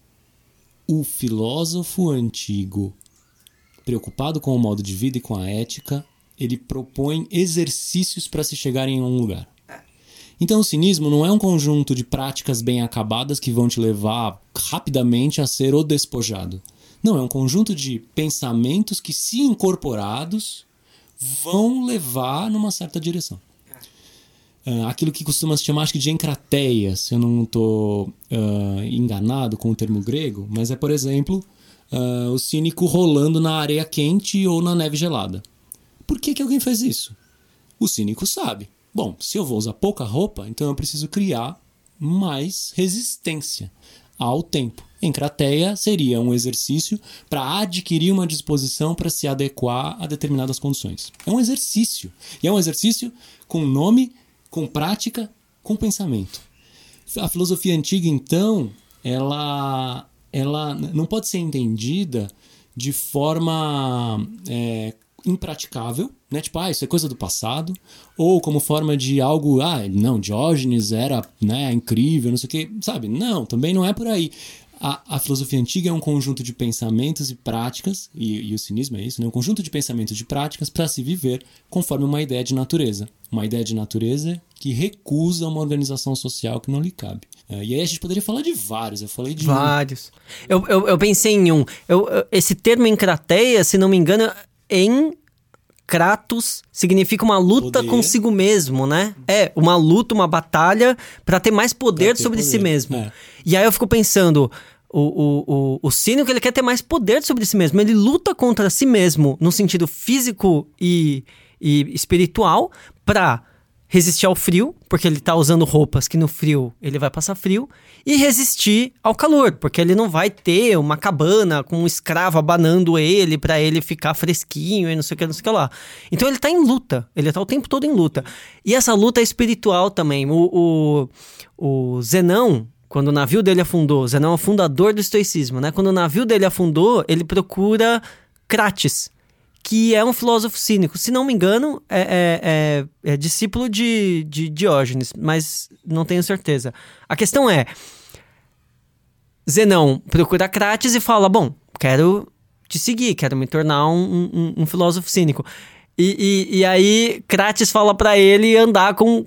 o filósofo antigo, preocupado com o modo de vida e com a ética, ele propõe exercícios para se chegar em um lugar. Então o cinismo não é um conjunto de práticas bem acabadas que vão te levar rapidamente a ser o despojado. Não, é um conjunto de pensamentos que, se incorporados, vão levar numa certa direção. Aquilo que costuma se chamar, acho que, de encrateia, se eu não estou enganado com o termo grego, mas é, por exemplo, o cínico rolando na areia quente ou na neve gelada. Por que alguém faz isso? O cínico sabe. Bom, se eu vou usar pouca roupa, então eu preciso criar mais resistência ao tempo. Encrateia seria um exercício para adquirir uma disposição para se adequar a determinadas condições. É um exercício. E é um exercício com nome, com prática, com pensamento. A filosofia antiga, então, ela não pode ser entendida de forma impraticável, né? Tipo, isso é coisa do passado, ou como forma de algo, não, Diógenes era, né, incrível, não sei o quê, sabe? Não, também não é por aí. A filosofia antiga é um conjunto de pensamentos e práticas, e o cinismo é isso, né? Um conjunto de pensamentos e de práticas para se viver conforme uma ideia de natureza. Uma ideia de natureza que recusa uma organização social que não lhe cabe. E aí a gente poderia falar de vários, eu falei de vários. Eu pensei em um. Esse termo encrateia, se não me engano, em Kratos significa uma luta consigo mesmo, né? É, uma luta, uma batalha para ter mais poder sobre si mesmo. E aí eu fico pensando, o cínico, ele quer ter mais poder sobre si mesmo. Ele luta contra si mesmo no sentido físico e espiritual para resistir ao frio, porque ele tá usando roupas que no frio ele vai passar frio, e resistir ao calor, porque ele não vai ter uma cabana com um escravo abanando ele pra ele ficar fresquinho e não sei o que lá. Então ele tá em luta, ele tá o tempo todo em luta. E essa luta é espiritual também. O Zenão, quando o navio dele afundou, Zenão é o fundador do estoicismo, né? Quando o navio dele afundou, ele procura Crates, que é um filósofo cínico. Se não me engano, é discípulo de Diógenes, mas não tenho certeza. A questão é, Zenão procura Crates e fala, bom, quero te seguir, quero me tornar um filósofo cínico. E aí Crates fala pra ele andar com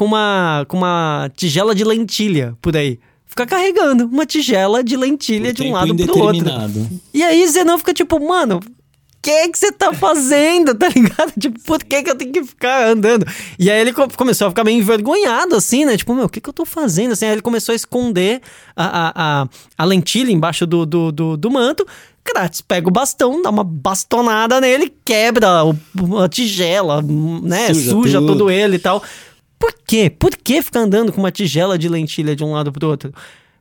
uma tigela de lentilha por aí. Fica carregando uma tigela de lentilha de um lado pro outro. E aí Zenão fica tipo, mano, o que você tá fazendo, tá ligado? Tipo, por que eu tenho que ficar andando? E aí ele começou a ficar meio envergonhado, assim, né? Tipo, o que eu tô fazendo? Assim, aí ele começou a esconder a lentilha embaixo do manto. Crates pega o bastão, dá uma bastonada nele, quebra a tigela, né? Suja todo ele e tal. Por quê? Por que ficar andando com uma tigela de lentilha de um lado pro outro?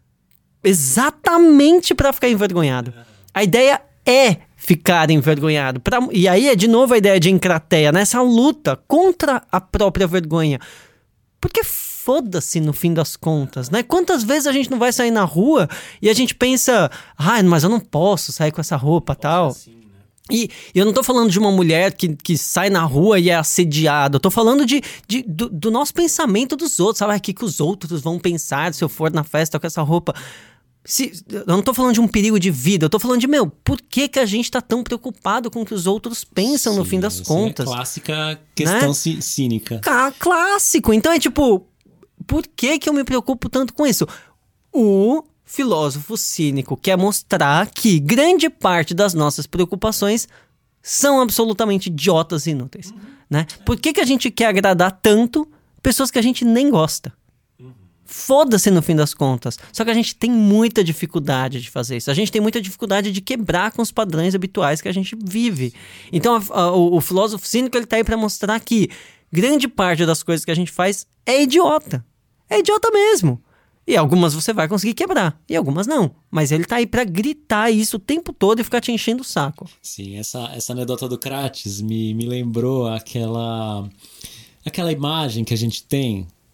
Exatamente pra ficar envergonhado. A ideia é ficar envergonhado. E aí é de novo a ideia de encrateia, né? Essa luta contra a própria vergonha. Porque foda-se no fim das contas, né? Quantas vezes a gente não vai sair na rua e a gente pensa, mas eu não posso sair com essa roupa e tal. Assim, né? E eu não tô falando de uma mulher que sai na rua e é assediada. Eu tô falando do nosso pensamento dos outros. Sabe? O que os outros vão pensar se eu for na festa com essa roupa? Eu não tô falando de um perigo de vida, eu tô falando de, por que a gente tá tão preocupado com o que os outros pensam no fim das contas? É clássica questão, né? Cínica. Clássico. Então é tipo, por que eu me preocupo tanto com isso? O filósofo cínico quer mostrar que grande parte das nossas preocupações são absolutamente idiotas e inúteis, né? Por que a gente quer agradar tanto pessoas que a gente nem gosta? Foda-se no fim das contas. Só que a gente tem muita dificuldade de fazer isso. A gente tem muita dificuldade de quebrar com os padrões habituais que a gente vive. Então o filósofo cínico, ele tá aí pra mostrar que grande parte das coisas que a gente faz é idiota. É idiota mesmo. E algumas você vai conseguir quebrar. E algumas não. Mas ele tá aí pra gritar isso o tempo todo e ficar te enchendo o saco. Sim, essa anedota do Crates me lembrou aquela imagem que a gente tem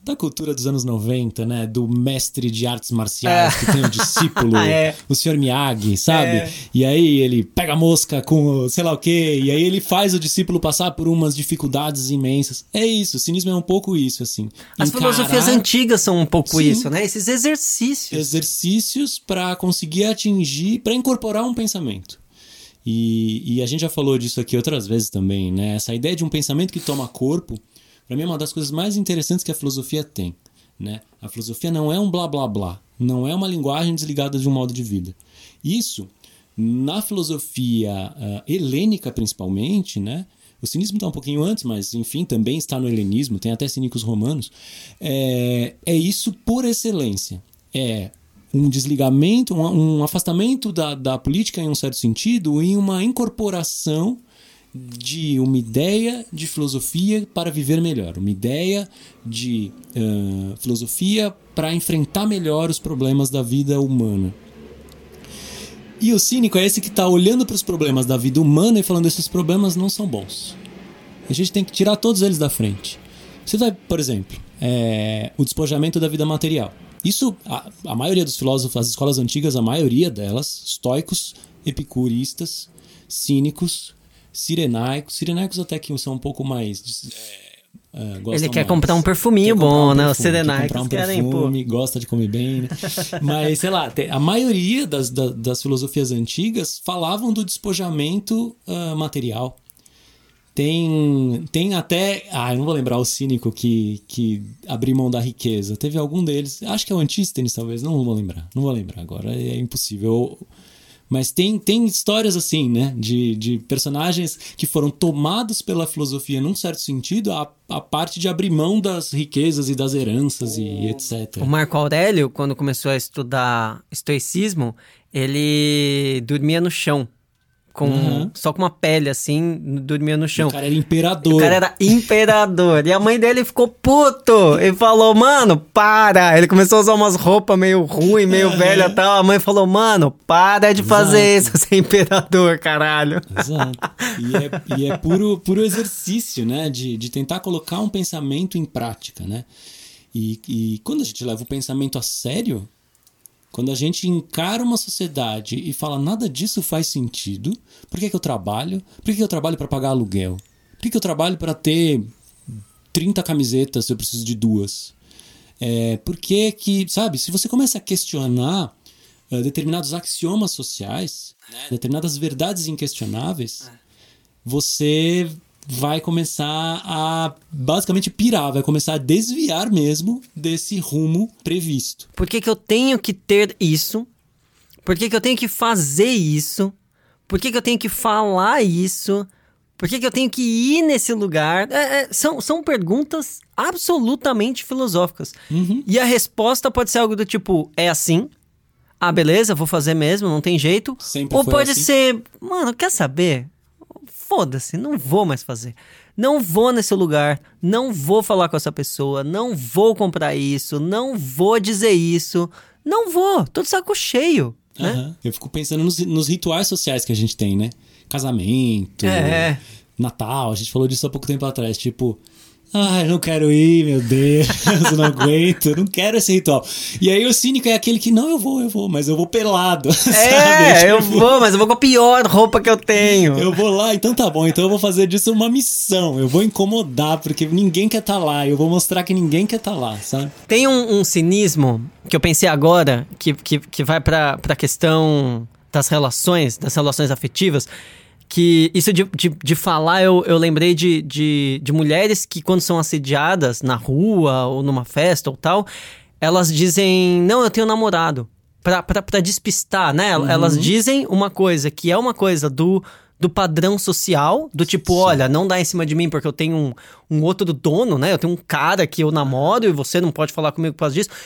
da cultura dos anos 90, né? Do mestre de artes marciais que tem um discípulo, o Sr. Miyagi, sabe? E aí ele pega a mosca com sei lá o quê, e aí ele faz o discípulo passar por umas dificuldades imensas. É isso, o cinismo é um pouco isso, assim. As filosofias antigas são um pouco isso, né? Esses exercícios. Exercícios para conseguir atingir, para incorporar um pensamento. E a gente já falou disso aqui outras vezes também, né? Essa ideia de um pensamento que toma corpo, para mim é uma das coisas mais interessantes que a filosofia tem, né? A filosofia não é um blá blá blá, não é uma linguagem desligada de um modo de vida. Isso, na filosofia helênica principalmente, né? O cinismo está um pouquinho antes, mas enfim, também está no helenismo, tem até cínicos romanos. É isso por excelência. É um desligamento, um afastamento da política em um certo sentido e uma incorporação de uma ideia de filosofia para viver melhor, uma ideia de filosofia para enfrentar melhor os problemas da vida humana. E o cínico é esse que está olhando para os problemas da vida humana e falando: esses problemas não são bons. A gente tem que tirar todos eles da frente. Você vai, por exemplo, o despojamento da vida material. Isso, a maioria dos filósofos, as escolas antigas, a maioria delas, estoicos, epicuristas, cínicos, cirenaicos até que são um pouco mais... Ele quer comprar um perfuminho bom, né? Os cirenaicos querem, gosta de comer bem, né? Mas, sei lá, a maioria das filosofias antigas falavam do despojamento material. Tem até... eu não vou lembrar o cínico que abriu mão da riqueza. Teve algum deles, acho que é o Antístenes talvez, não vou lembrar agora, é impossível. Mas tem histórias assim, né? De personagens que foram tomados pela filosofia num certo sentido, a parte de abrir mão das riquezas e das heranças e etc. O Marco Aurélio, quando começou a estudar estoicismo, ele dormia no chão. Só com uma pele, assim, dormia no chão. O cara era imperador. E a mãe dele ficou puto. Ele falou: mano, para. Ele começou a usar umas roupas meio ruim, meio velha e tal. A mãe falou: mano, para de fazer isso, você é imperador, caralho. Exato. E é puro exercício, né? De tentar colocar um pensamento em prática, né? E quando a gente leva o pensamento a sério... Quando a gente encara uma sociedade e fala: nada disso faz sentido, por que eu trabalho? Por que eu trabalho para pagar aluguel? Por que eu trabalho para ter 30 camisetas se eu preciso de 2? Por que, sabe, se você começa a questionar determinados axiomas sociais, né, determinadas verdades inquestionáveis, você vai começar a basicamente pirar, vai começar a desviar mesmo desse rumo previsto. Por que eu tenho que ter isso? Por que eu tenho que fazer isso? Por que eu tenho que falar isso? Por que eu tenho que ir nesse lugar? São perguntas absolutamente filosóficas. E a resposta pode ser algo do tipo: é assim? Ah, beleza, vou fazer mesmo, não tem jeito. Sempre Ou foi pode assim. ser: mano, quer saber? Foda-se, não vou mais fazer. Não vou nesse lugar, não vou falar com essa pessoa, não vou comprar isso, não vou dizer isso, não vou, tô de saco cheio, né? Eu fico pensando nos rituais sociais que a gente tem, né? Casamento, Natal, a gente falou disso há pouco tempo atrás, tipo... eu não quero ir, meu Deus, eu não aguento, eu não quero esse ritual. E aí o cínico é aquele que, não, eu vou, mas eu vou pelado, sabe? Eu vou, mas eu vou com a pior roupa que eu tenho. Eu vou lá, então tá bom, então eu vou fazer disso uma missão, eu vou incomodar, porque ninguém quer estar lá, eu vou mostrar que ninguém quer estar lá, sabe? Tem um cinismo que eu pensei agora, que vai pra questão das relações afetivas, que isso de falar, eu lembrei de mulheres que quando são assediadas na rua ou numa festa ou tal, elas dizem: não, eu tenho namorado, pra despistar, né? Elas dizem uma coisa que é uma coisa do padrão social, do tipo: olha, não dá em cima de mim porque eu tenho um outro dono, né? Eu tenho um cara que eu namoro e você não pode falar comigo por causa disso.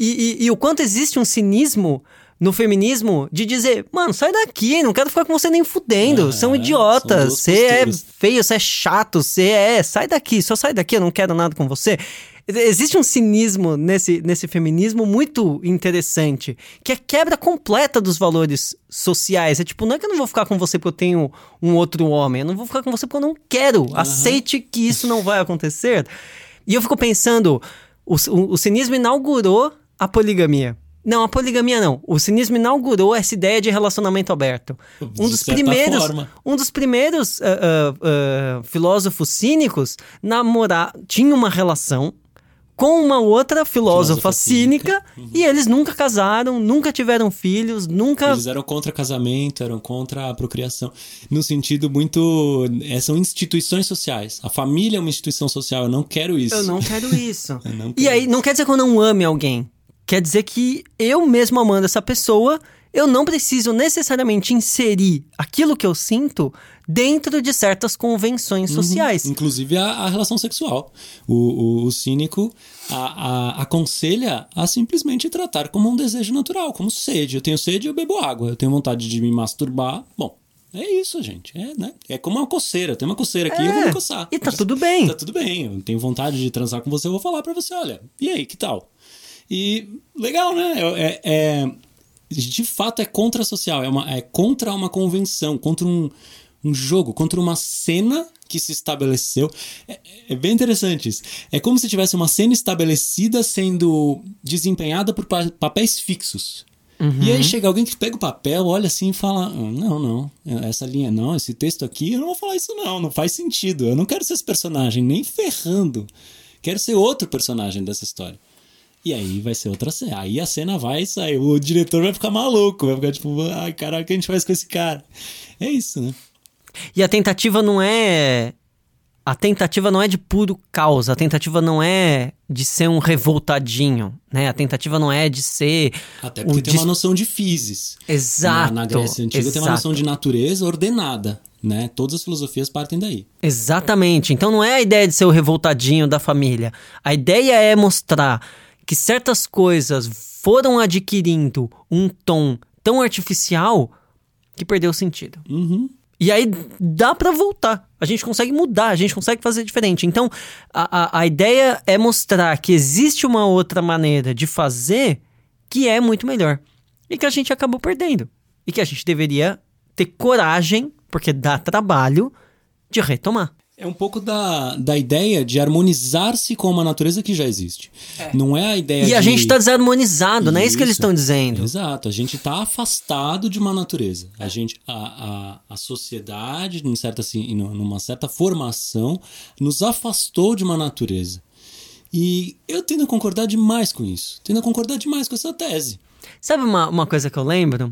E o quanto existe um cinismo no feminismo de dizer: mano, sai daqui, não quero ficar com você nem fudendo, são idiotas, você é feio, você é chato, sai daqui, só sai daqui, eu não quero nada com você. Existe um cinismo nesse feminismo muito interessante, que é quebra completa dos valores sociais. É tipo: não é que eu não vou ficar com você porque eu tenho um outro homem, eu não vou ficar com você porque eu não quero, aceite que isso não vai acontecer. E eu fico pensando: O cinismo inaugurou a poligamia. Não, a poligamia não. O cinismo inaugurou essa ideia de relacionamento aberto. Um dos primeiros filósofos cínicos tinha uma relação com uma outra filósofa cínica. E eles nunca casaram, nunca tiveram filhos, nunca... Eles eram contra casamento, eram contra a procriação. No sentido muito... são instituições sociais. A família é uma instituição social, eu não quero isso. Eu não quero isso. E aí, não quer dizer que eu não ame alguém. Quer dizer que eu mesmo amando essa pessoa, eu não preciso necessariamente inserir aquilo que eu sinto dentro de certas convenções sociais. Inclusive a relação sexual. O cínico aconselha a simplesmente tratar como um desejo natural, como sede. Eu tenho sede, eu bebo água. Eu tenho vontade de me masturbar. Bom, é isso, gente. Né? É como uma coceira. Eu tenho uma coceira aqui, eu vou me coçar. E tá tudo bem. Tá tudo bem. Eu tenho vontade de transar com você, eu vou falar pra você, olha, e aí, que tal? E legal, né? De fato é contra-social, é contra uma convenção, contra um jogo, contra uma cena que se estabeleceu. É bem interessante isso. É como se tivesse uma cena estabelecida sendo desempenhada por papéis fixos. E aí chega alguém que pega o papel, olha assim e fala, não, essa linha não, esse texto aqui, eu não vou falar isso não faz sentido. Eu não quero ser esse personagem, nem ferrando. Quero ser outro personagem dessa história. E aí vai ser outra cena. Aí a cena vai sair. O diretor vai ficar maluco. Vai ficar tipo, ai, caraca, o que a gente faz com esse cara? É isso, né? E a tentativa não é... A tentativa não é de puro caos. A tentativa não é de ser um revoltadinho, né? A tentativa não é de ser... Até porque tem uma noção de physis. Exato. Na Grécia Antiga tem uma noção de natureza ordenada, né? Todas as filosofias partem daí. Exatamente. Então não é a ideia de ser o revoltadinho da família. A ideia é mostrar que certas coisas foram adquirindo um tom tão artificial que perdeu o sentido. E aí dá pra voltar. A gente consegue mudar, a gente consegue fazer diferente. Então, a ideia é mostrar que existe uma outra maneira de fazer que é muito melhor. E que a gente acabou perdendo. E que a gente deveria ter coragem, porque dá trabalho, de retomar. É um pouco da ideia de harmonizar-se com uma natureza que já existe. Não é a ideia a gente está desarmonizado, não é isso que eles estão dizendo. Exato, a gente está afastado de uma natureza. A sociedade, numa certa formação, nos afastou de uma natureza. E eu tendo a concordar demais com isso. Tendo a concordar demais com essa tese. Sabe uma coisa que eu lembro?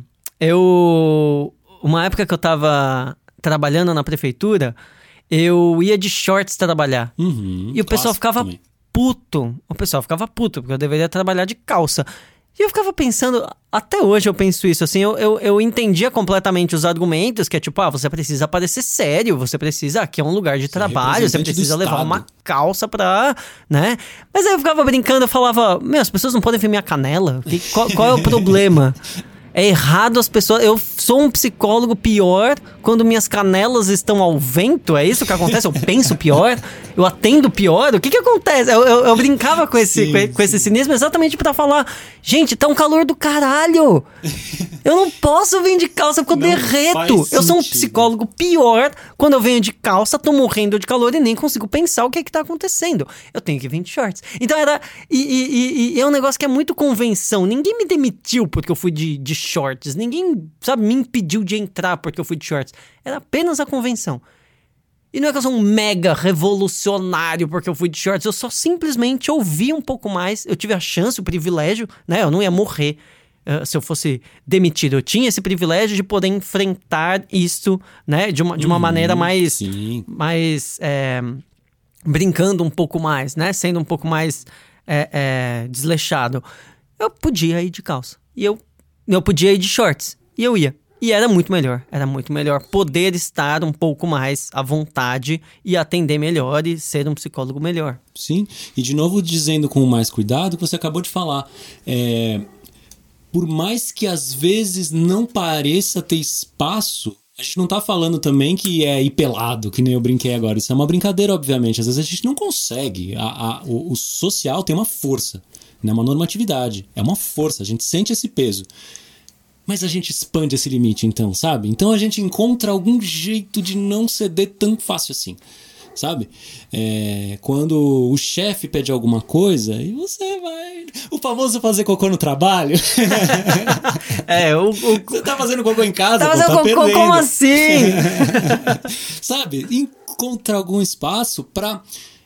Uma época que eu estava trabalhando na prefeitura... Eu ia de shorts trabalhar. E o pessoal ficava puto. O pessoal ficava puto, porque eu deveria trabalhar de calça. E eu ficava pensando, até hoje eu penso isso, assim, eu entendia completamente os argumentos, que é tipo, você precisa parecer sério, você precisa, aqui é um lugar de trabalho, você precisa levar uma calça pra, né? Mas aí eu ficava brincando, eu falava, as pessoas não podem ver minha canela? Qual é o problema? É errado as pessoas... Eu sou um psicólogo pior quando minhas canelas estão ao vento? É isso que acontece? Eu penso pior? Eu atendo pior? O que acontece? Eu brincava com esse cinismo exatamente pra falar... Gente, tá um calor do caralho! Eu não posso vir de calça porque eu derreto! Eu sou um psicólogo pior quando eu venho de calça, tô morrendo de calor e nem consigo pensar o que tá acontecendo. Eu tenho que vir de shorts. Então era... E é um negócio que é muito convenção. Ninguém me demitiu porque eu fui de shorts. Ninguém, me impediu de entrar porque eu fui de shorts. Era apenas a convenção. E não é que eu sou um mega revolucionário porque eu fui de shorts. Eu só simplesmente ouvi um pouco mais. Eu tive a chance, o privilégio, né? Eu não ia morrer se eu fosse demitido. Eu tinha esse privilégio de poder enfrentar isso, né? De uma maneira mais brincando um pouco mais, né? Sendo um pouco mais desleixado. Eu podia ir de calça. E eu podia ir de shorts. E eu ia. E era muito melhor poder estar um pouco mais à vontade e atender melhor e ser um psicólogo melhor. Sim, e de novo dizendo com mais cuidado o que você acabou de falar. Por mais que às vezes não pareça ter espaço, a gente não tá falando também que é ir pelado, que nem eu brinquei agora. Isso é uma brincadeira, obviamente. Às vezes a gente não consegue. O social tem uma força, né? Uma normatividade. É uma força, a gente sente esse peso. Mas a gente expande esse limite, então, sabe? Então a gente encontra algum jeito de não ceder tão fácil assim. sabe? Quando o chefe pede alguma coisa e você vai... O famoso fazer cocô no trabalho. Você tá fazendo cocô em casa, tá fazendo cocô, perdendo. como assim? Sabe? Encontra algum espaço pra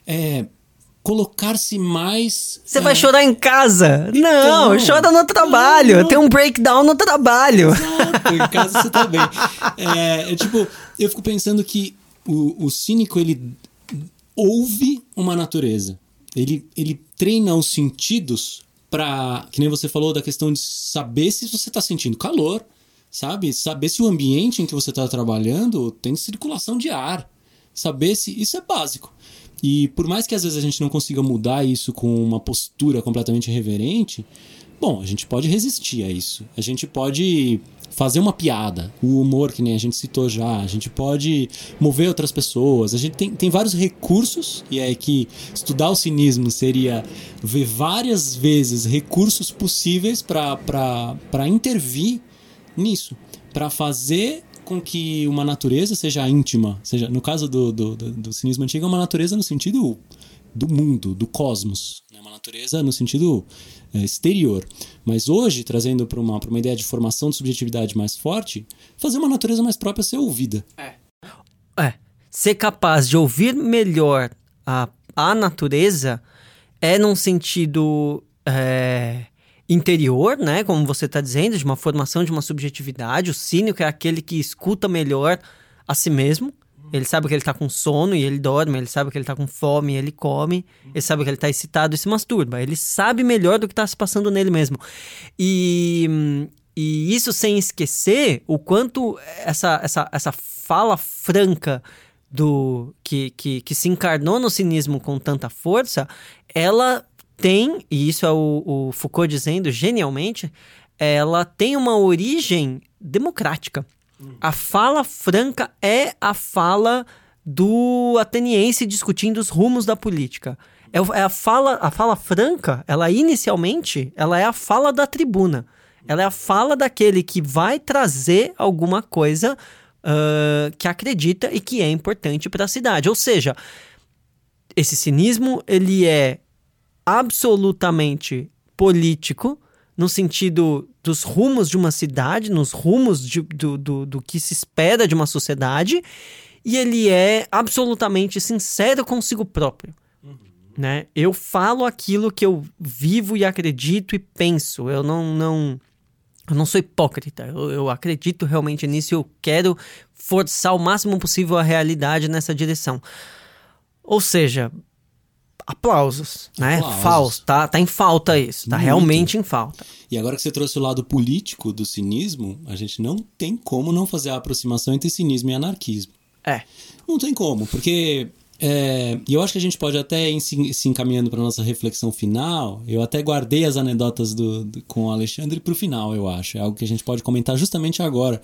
colocar-se mais... Você vai chorar em casa? Não, chora no trabalho. Tem um breakdown no trabalho. Exato, em casa você tá bem. Tipo, eu fico pensando que o cínico, ele ouve uma natureza. Ele treina os sentidos pra... Que nem você falou da questão de saber se você tá sentindo calor, sabe? Saber se o ambiente em que você tá trabalhando tem circulação de ar. Saber se... Isso é básico. E por mais que às vezes a gente não consiga mudar isso com uma postura completamente irreverente, bom, a gente pode resistir a isso. A gente pode fazer uma piada, o humor que nem a gente citou já, a gente pode mover outras pessoas, a gente tem vários recursos, e é que estudar o cinismo seria ver várias vezes recursos possíveis para intervir nisso, para fazer com que uma natureza seja íntima, seja, no caso do cinismo antigo, é uma natureza no sentido do mundo, do cosmos, é uma natureza no sentido exterior. Mas hoje, trazendo para uma ideia de formação de subjetividade mais forte, fazer uma natureza mais própria ser ouvida. Ser capaz de ouvir melhor a natureza é num sentido interior, né? Como você está dizendo, de uma formação de uma subjetividade. O cínico é aquele que escuta melhor a si mesmo. Ele sabe que ele está com sono e ele dorme. Ele sabe que ele está com fome e ele come. Ele sabe que ele está excitado e se masturba. Ele sabe melhor do que está se passando nele mesmo. E isso sem esquecer o quanto essa fala franca que se encarnou no cinismo com tanta força, ela tem, e isso é o Foucault dizendo genialmente, ela tem uma origem democrática. A fala franca é a fala do ateniense discutindo os rumos da política. A fala franca, ela inicialmente, ela é a fala da tribuna. Ela é a fala daquele que vai trazer alguma coisa que acredita e que é importante para a cidade. Ou seja, esse cinismo, ele é absolutamente político, no sentido dos rumos de uma cidade, nos rumos do que se espera de uma sociedade, e ele é absolutamente sincero consigo próprio. Né? Eu falo aquilo que eu vivo e acredito e penso. Eu não sou hipócrita. Eu acredito realmente nisso e eu quero forçar o máximo possível a realidade nessa direção. Ou seja, aplausos, né? Falso, tá em falta isso, tá realmente em falta. E agora que você trouxe o lado político do cinismo, a gente não tem como não fazer a aproximação entre cinismo e anarquismo. Não tem como, porque e eu acho que a gente pode até ir se encaminhando para nossa reflexão final. Eu até guardei as anedotas com o Alexandre para o final, eu acho. É algo que a gente pode comentar justamente agora.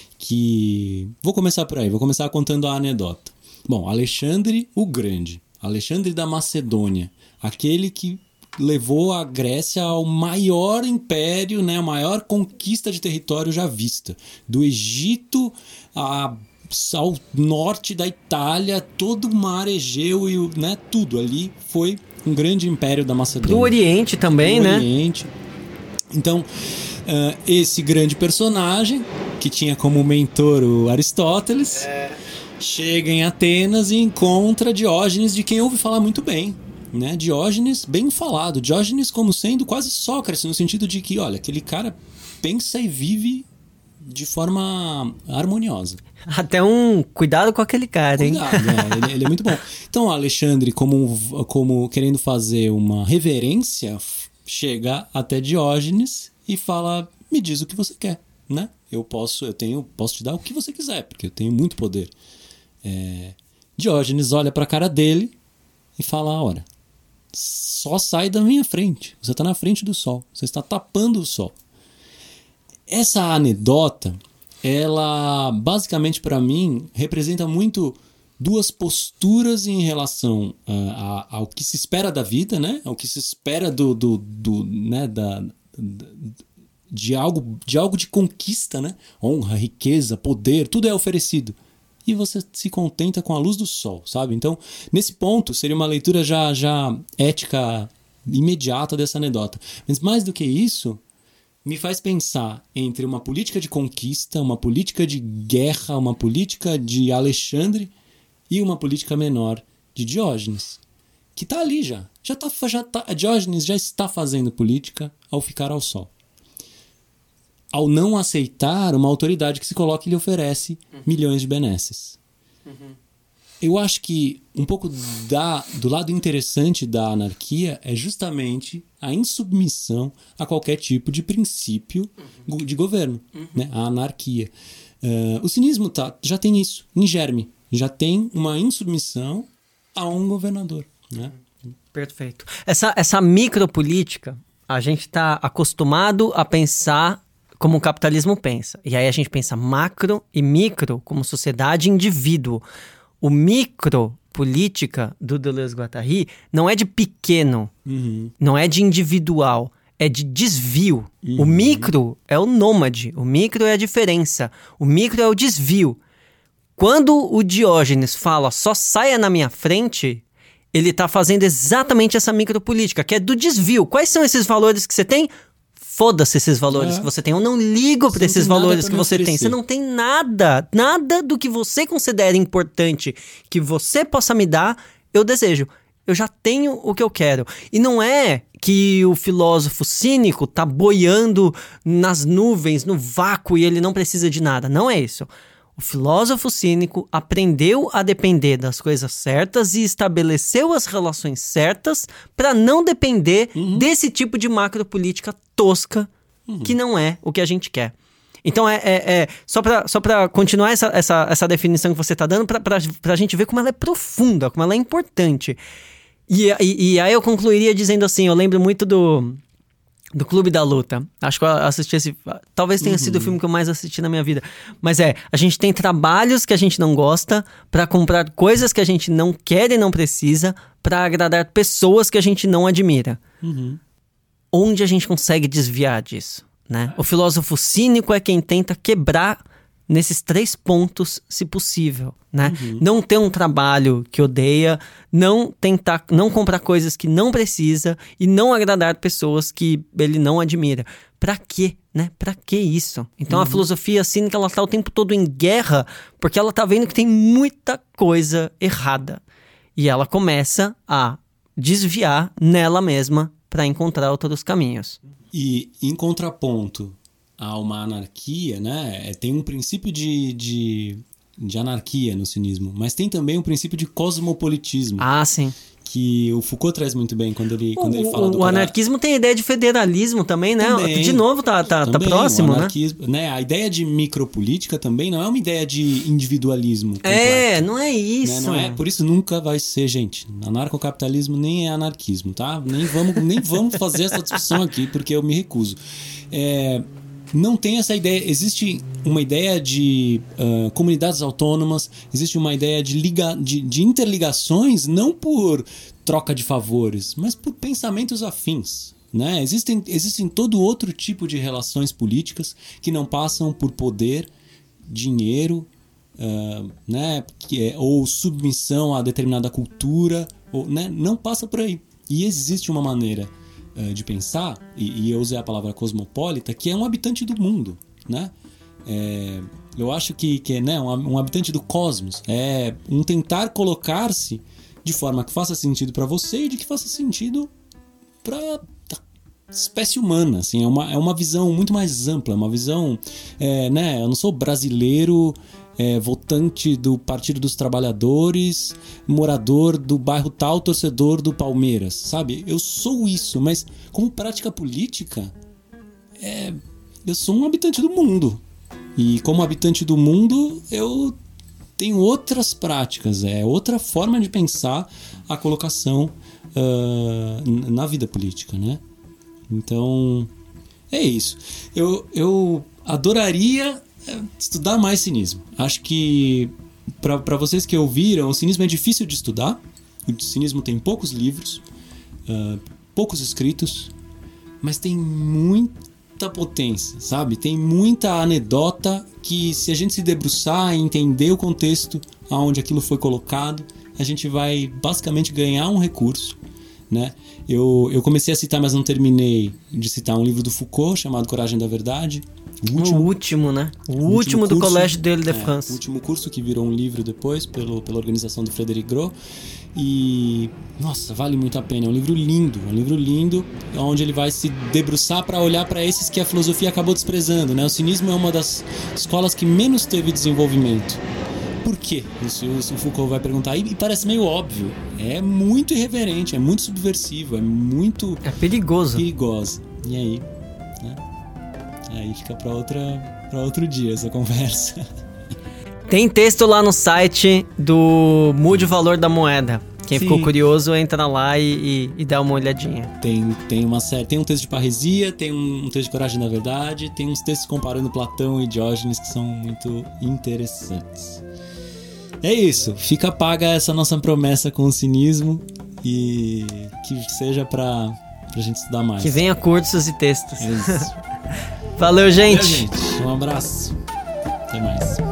Vou começar por aí, vou começar contando a anedota. Bom, Alexandre o Grande, Alexandre da Macedônia, aquele que levou a Grécia ao maior império, né, a maior conquista de território já vista. Do Egito ao norte da Itália, todo o mar Egeu e tudo ali foi um grande império da Macedônia. Do Oriente também, né? Oriente. Então, esse grande personagem, que tinha como mentor o Aristóteles, chega em Atenas e encontra Diógenes, de quem ouve falar muito bem. Né? Diógenes bem falado. Diógenes como sendo quase Sócrates, no sentido de que, olha, aquele cara pensa e vive de forma harmoniosa. Até cuidado com aquele cara, hein? Cuidado, ele é muito bom. Então, Alexandre, como querendo fazer uma reverência, chega até Diógenes e fala, me diz o que você quer, né? Eu posso te dar o que você quiser, porque eu tenho muito poder. Diógenes olha para a cara dele e fala, olha, só sai da minha frente. Você está na frente do sol. Você está tapando o sol. Essa anedota, ela basicamente para mim representa muito duas posturas em relação ao que se espera da vida, né? Ao que se espera de algo de conquista, né? Honra, riqueza, poder, tudo é oferecido. e você se contenta com a luz do sol, sabe? Então, nesse ponto, seria uma leitura já ética imediata dessa anedota. Mas mais do que isso, me faz pensar entre uma política de conquista, uma política de guerra, uma política de Alexandre e uma política menor de Diógenes, que está ali já. Diógenes já está fazendo política ao ficar ao sol. Ao não aceitar uma autoridade que se coloca e lhe oferece milhões de benesses. Eu acho que um pouco do lado interessante da anarquia é justamente a insubmissão a qualquer tipo de princípio de governo, né? A anarquia. O cinismo já tem isso, em germe. Já tem uma insubmissão a um governador, né? Perfeito. Essa micropolítica, a gente está acostumado a pensar como o capitalismo pensa. E aí a gente pensa macro e micro como sociedade e indivíduo. O micropolítica do Deleuze-Guattari não é de pequeno, não é de individual, é de desvio. O micro é o nômade, o micro é a diferença, o micro é o desvio. Quando o Diógenes fala só saia na minha frente, ele está fazendo exatamente essa micropolítica, que é do desvio. Quais são esses valores que você tem? Foda-se esses valores que você tem. Eu não ligo para esses valores que você tem. Você não tem nada do que você considera importante que você possa me dar, eu desejo. Eu já tenho o que eu quero. E não é que o filósofo cínico tá boiando nas nuvens, no vácuo, e ele não precisa de nada. Não é isso. O filósofo cínico aprendeu a depender das coisas certas e estabeleceu as relações certas para não depender desse tipo de macropolítica tosca que não é o que a gente quer. Então, só para continuar essa definição que você está dando, para a gente ver como ela é profunda, como ela é importante. E aí eu concluiria dizendo assim, eu lembro muito do Clube da Luta. Acho que eu assisti esse... Talvez tenha sido o filme que eu mais assisti na minha vida. Mas a gente tem trabalhos que a gente não gosta para comprar coisas que a gente não quer e não precisa para agradar pessoas que a gente não admira. Onde a gente consegue desviar disso, né? O filósofo cínico é quem tenta quebrar nesses 3 pontos, se possível, né? Não ter um trabalho que odeia, não comprar coisas que não precisa e não agradar pessoas que ele não admira. Pra quê, né? Pra que isso? Então a filosofia cínica, ela tá o tempo todo em guerra porque ela tá vendo que tem muita coisa errada. E ela começa a desviar nela mesma para encontrar outros caminhos. E em contraponto a uma anarquia, né? Tem um princípio de anarquia no cinismo, mas tem também um princípio de cosmopolitismo. Ah, sim. Que o Foucault traz muito bem quando ele fala do... O anarquismo tem a ideia de federalismo também, né? Também, de novo, tá próximo, né? A ideia de micropolítica também não é uma ideia de individualismo completo. Não é isso. Né? Não é, por isso nunca vai ser, gente. Anarcocapitalismo nem é anarquismo, tá? Nem vamos fazer essa discussão aqui, porque eu me recuso. Não tem essa ideia. Existe uma ideia de comunidades autônomas, existe uma ideia de interligações, não por troca de favores, mas por pensamentos afins, né? Existem todo outro tipo de relações políticas que não passam por poder, dinheiro, né? Ou submissão a determinada cultura, né? Não passa por aí. E existe uma maneira de pensar, e eu usei a palavra cosmopolita, que é um habitante do mundo, né? Eu acho que né, um habitante do cosmos é um tentar colocar-se de forma que faça sentido para você e de que faça sentido para a espécie humana, assim. É uma visão muito mais ampla, uma visão, né? Eu não sou brasileiro, votante do Partido dos Trabalhadores, morador do bairro tal, torcedor do Palmeiras, sabe? Eu sou isso, mas como prática política, eu sou um habitante do mundo. E como habitante do mundo, eu tenho outras práticas, outra forma de pensar a colocação na vida política, né? Então, é isso. Eu adoraria estudar mais cinismo. Acho que para vocês que ouviram, o cinismo é difícil de estudar. O cinismo tem poucos livros, poucos escritos, mas tem muita potência, sabe? Tem muita anedota que, se a gente se debruçar e entender o contexto aonde aquilo foi colocado, a gente vai basicamente ganhar um recurso, né? Eu comecei a citar, mas não terminei de citar um livro do Foucault chamado Coragem da Verdade. O último, né? O último do Collège de France. O último curso, que virou um livro depois pela organização do Frédéric Gros. E, nossa, vale muito a pena. É um livro lindo, onde ele vai se debruçar para olhar para esses que a filosofia acabou desprezando, né? O cinismo é uma das escolas que menos teve desenvolvimento. Por quê? O Foucault vai perguntar. E parece meio óbvio. É muito irreverente, é muito subversivo, é muito... É perigoso. Perigoso. E aí, né? Aí fica para outro dia essa conversa. Tem texto lá no site do Mude o Valor da Moeda. Quem ficou curioso, entra lá e dá uma olhadinha. Tem uma série, tem um texto de parresia, tem um texto de Coragem da Verdade, tem uns textos comparando Platão e Diógenes que são muito interessantes. É isso, fica paga essa nossa promessa com o cinismo e que seja pra gente estudar mais. Que venha cursos e textos. É isso. Valeu, gente. Um abraço. Até mais.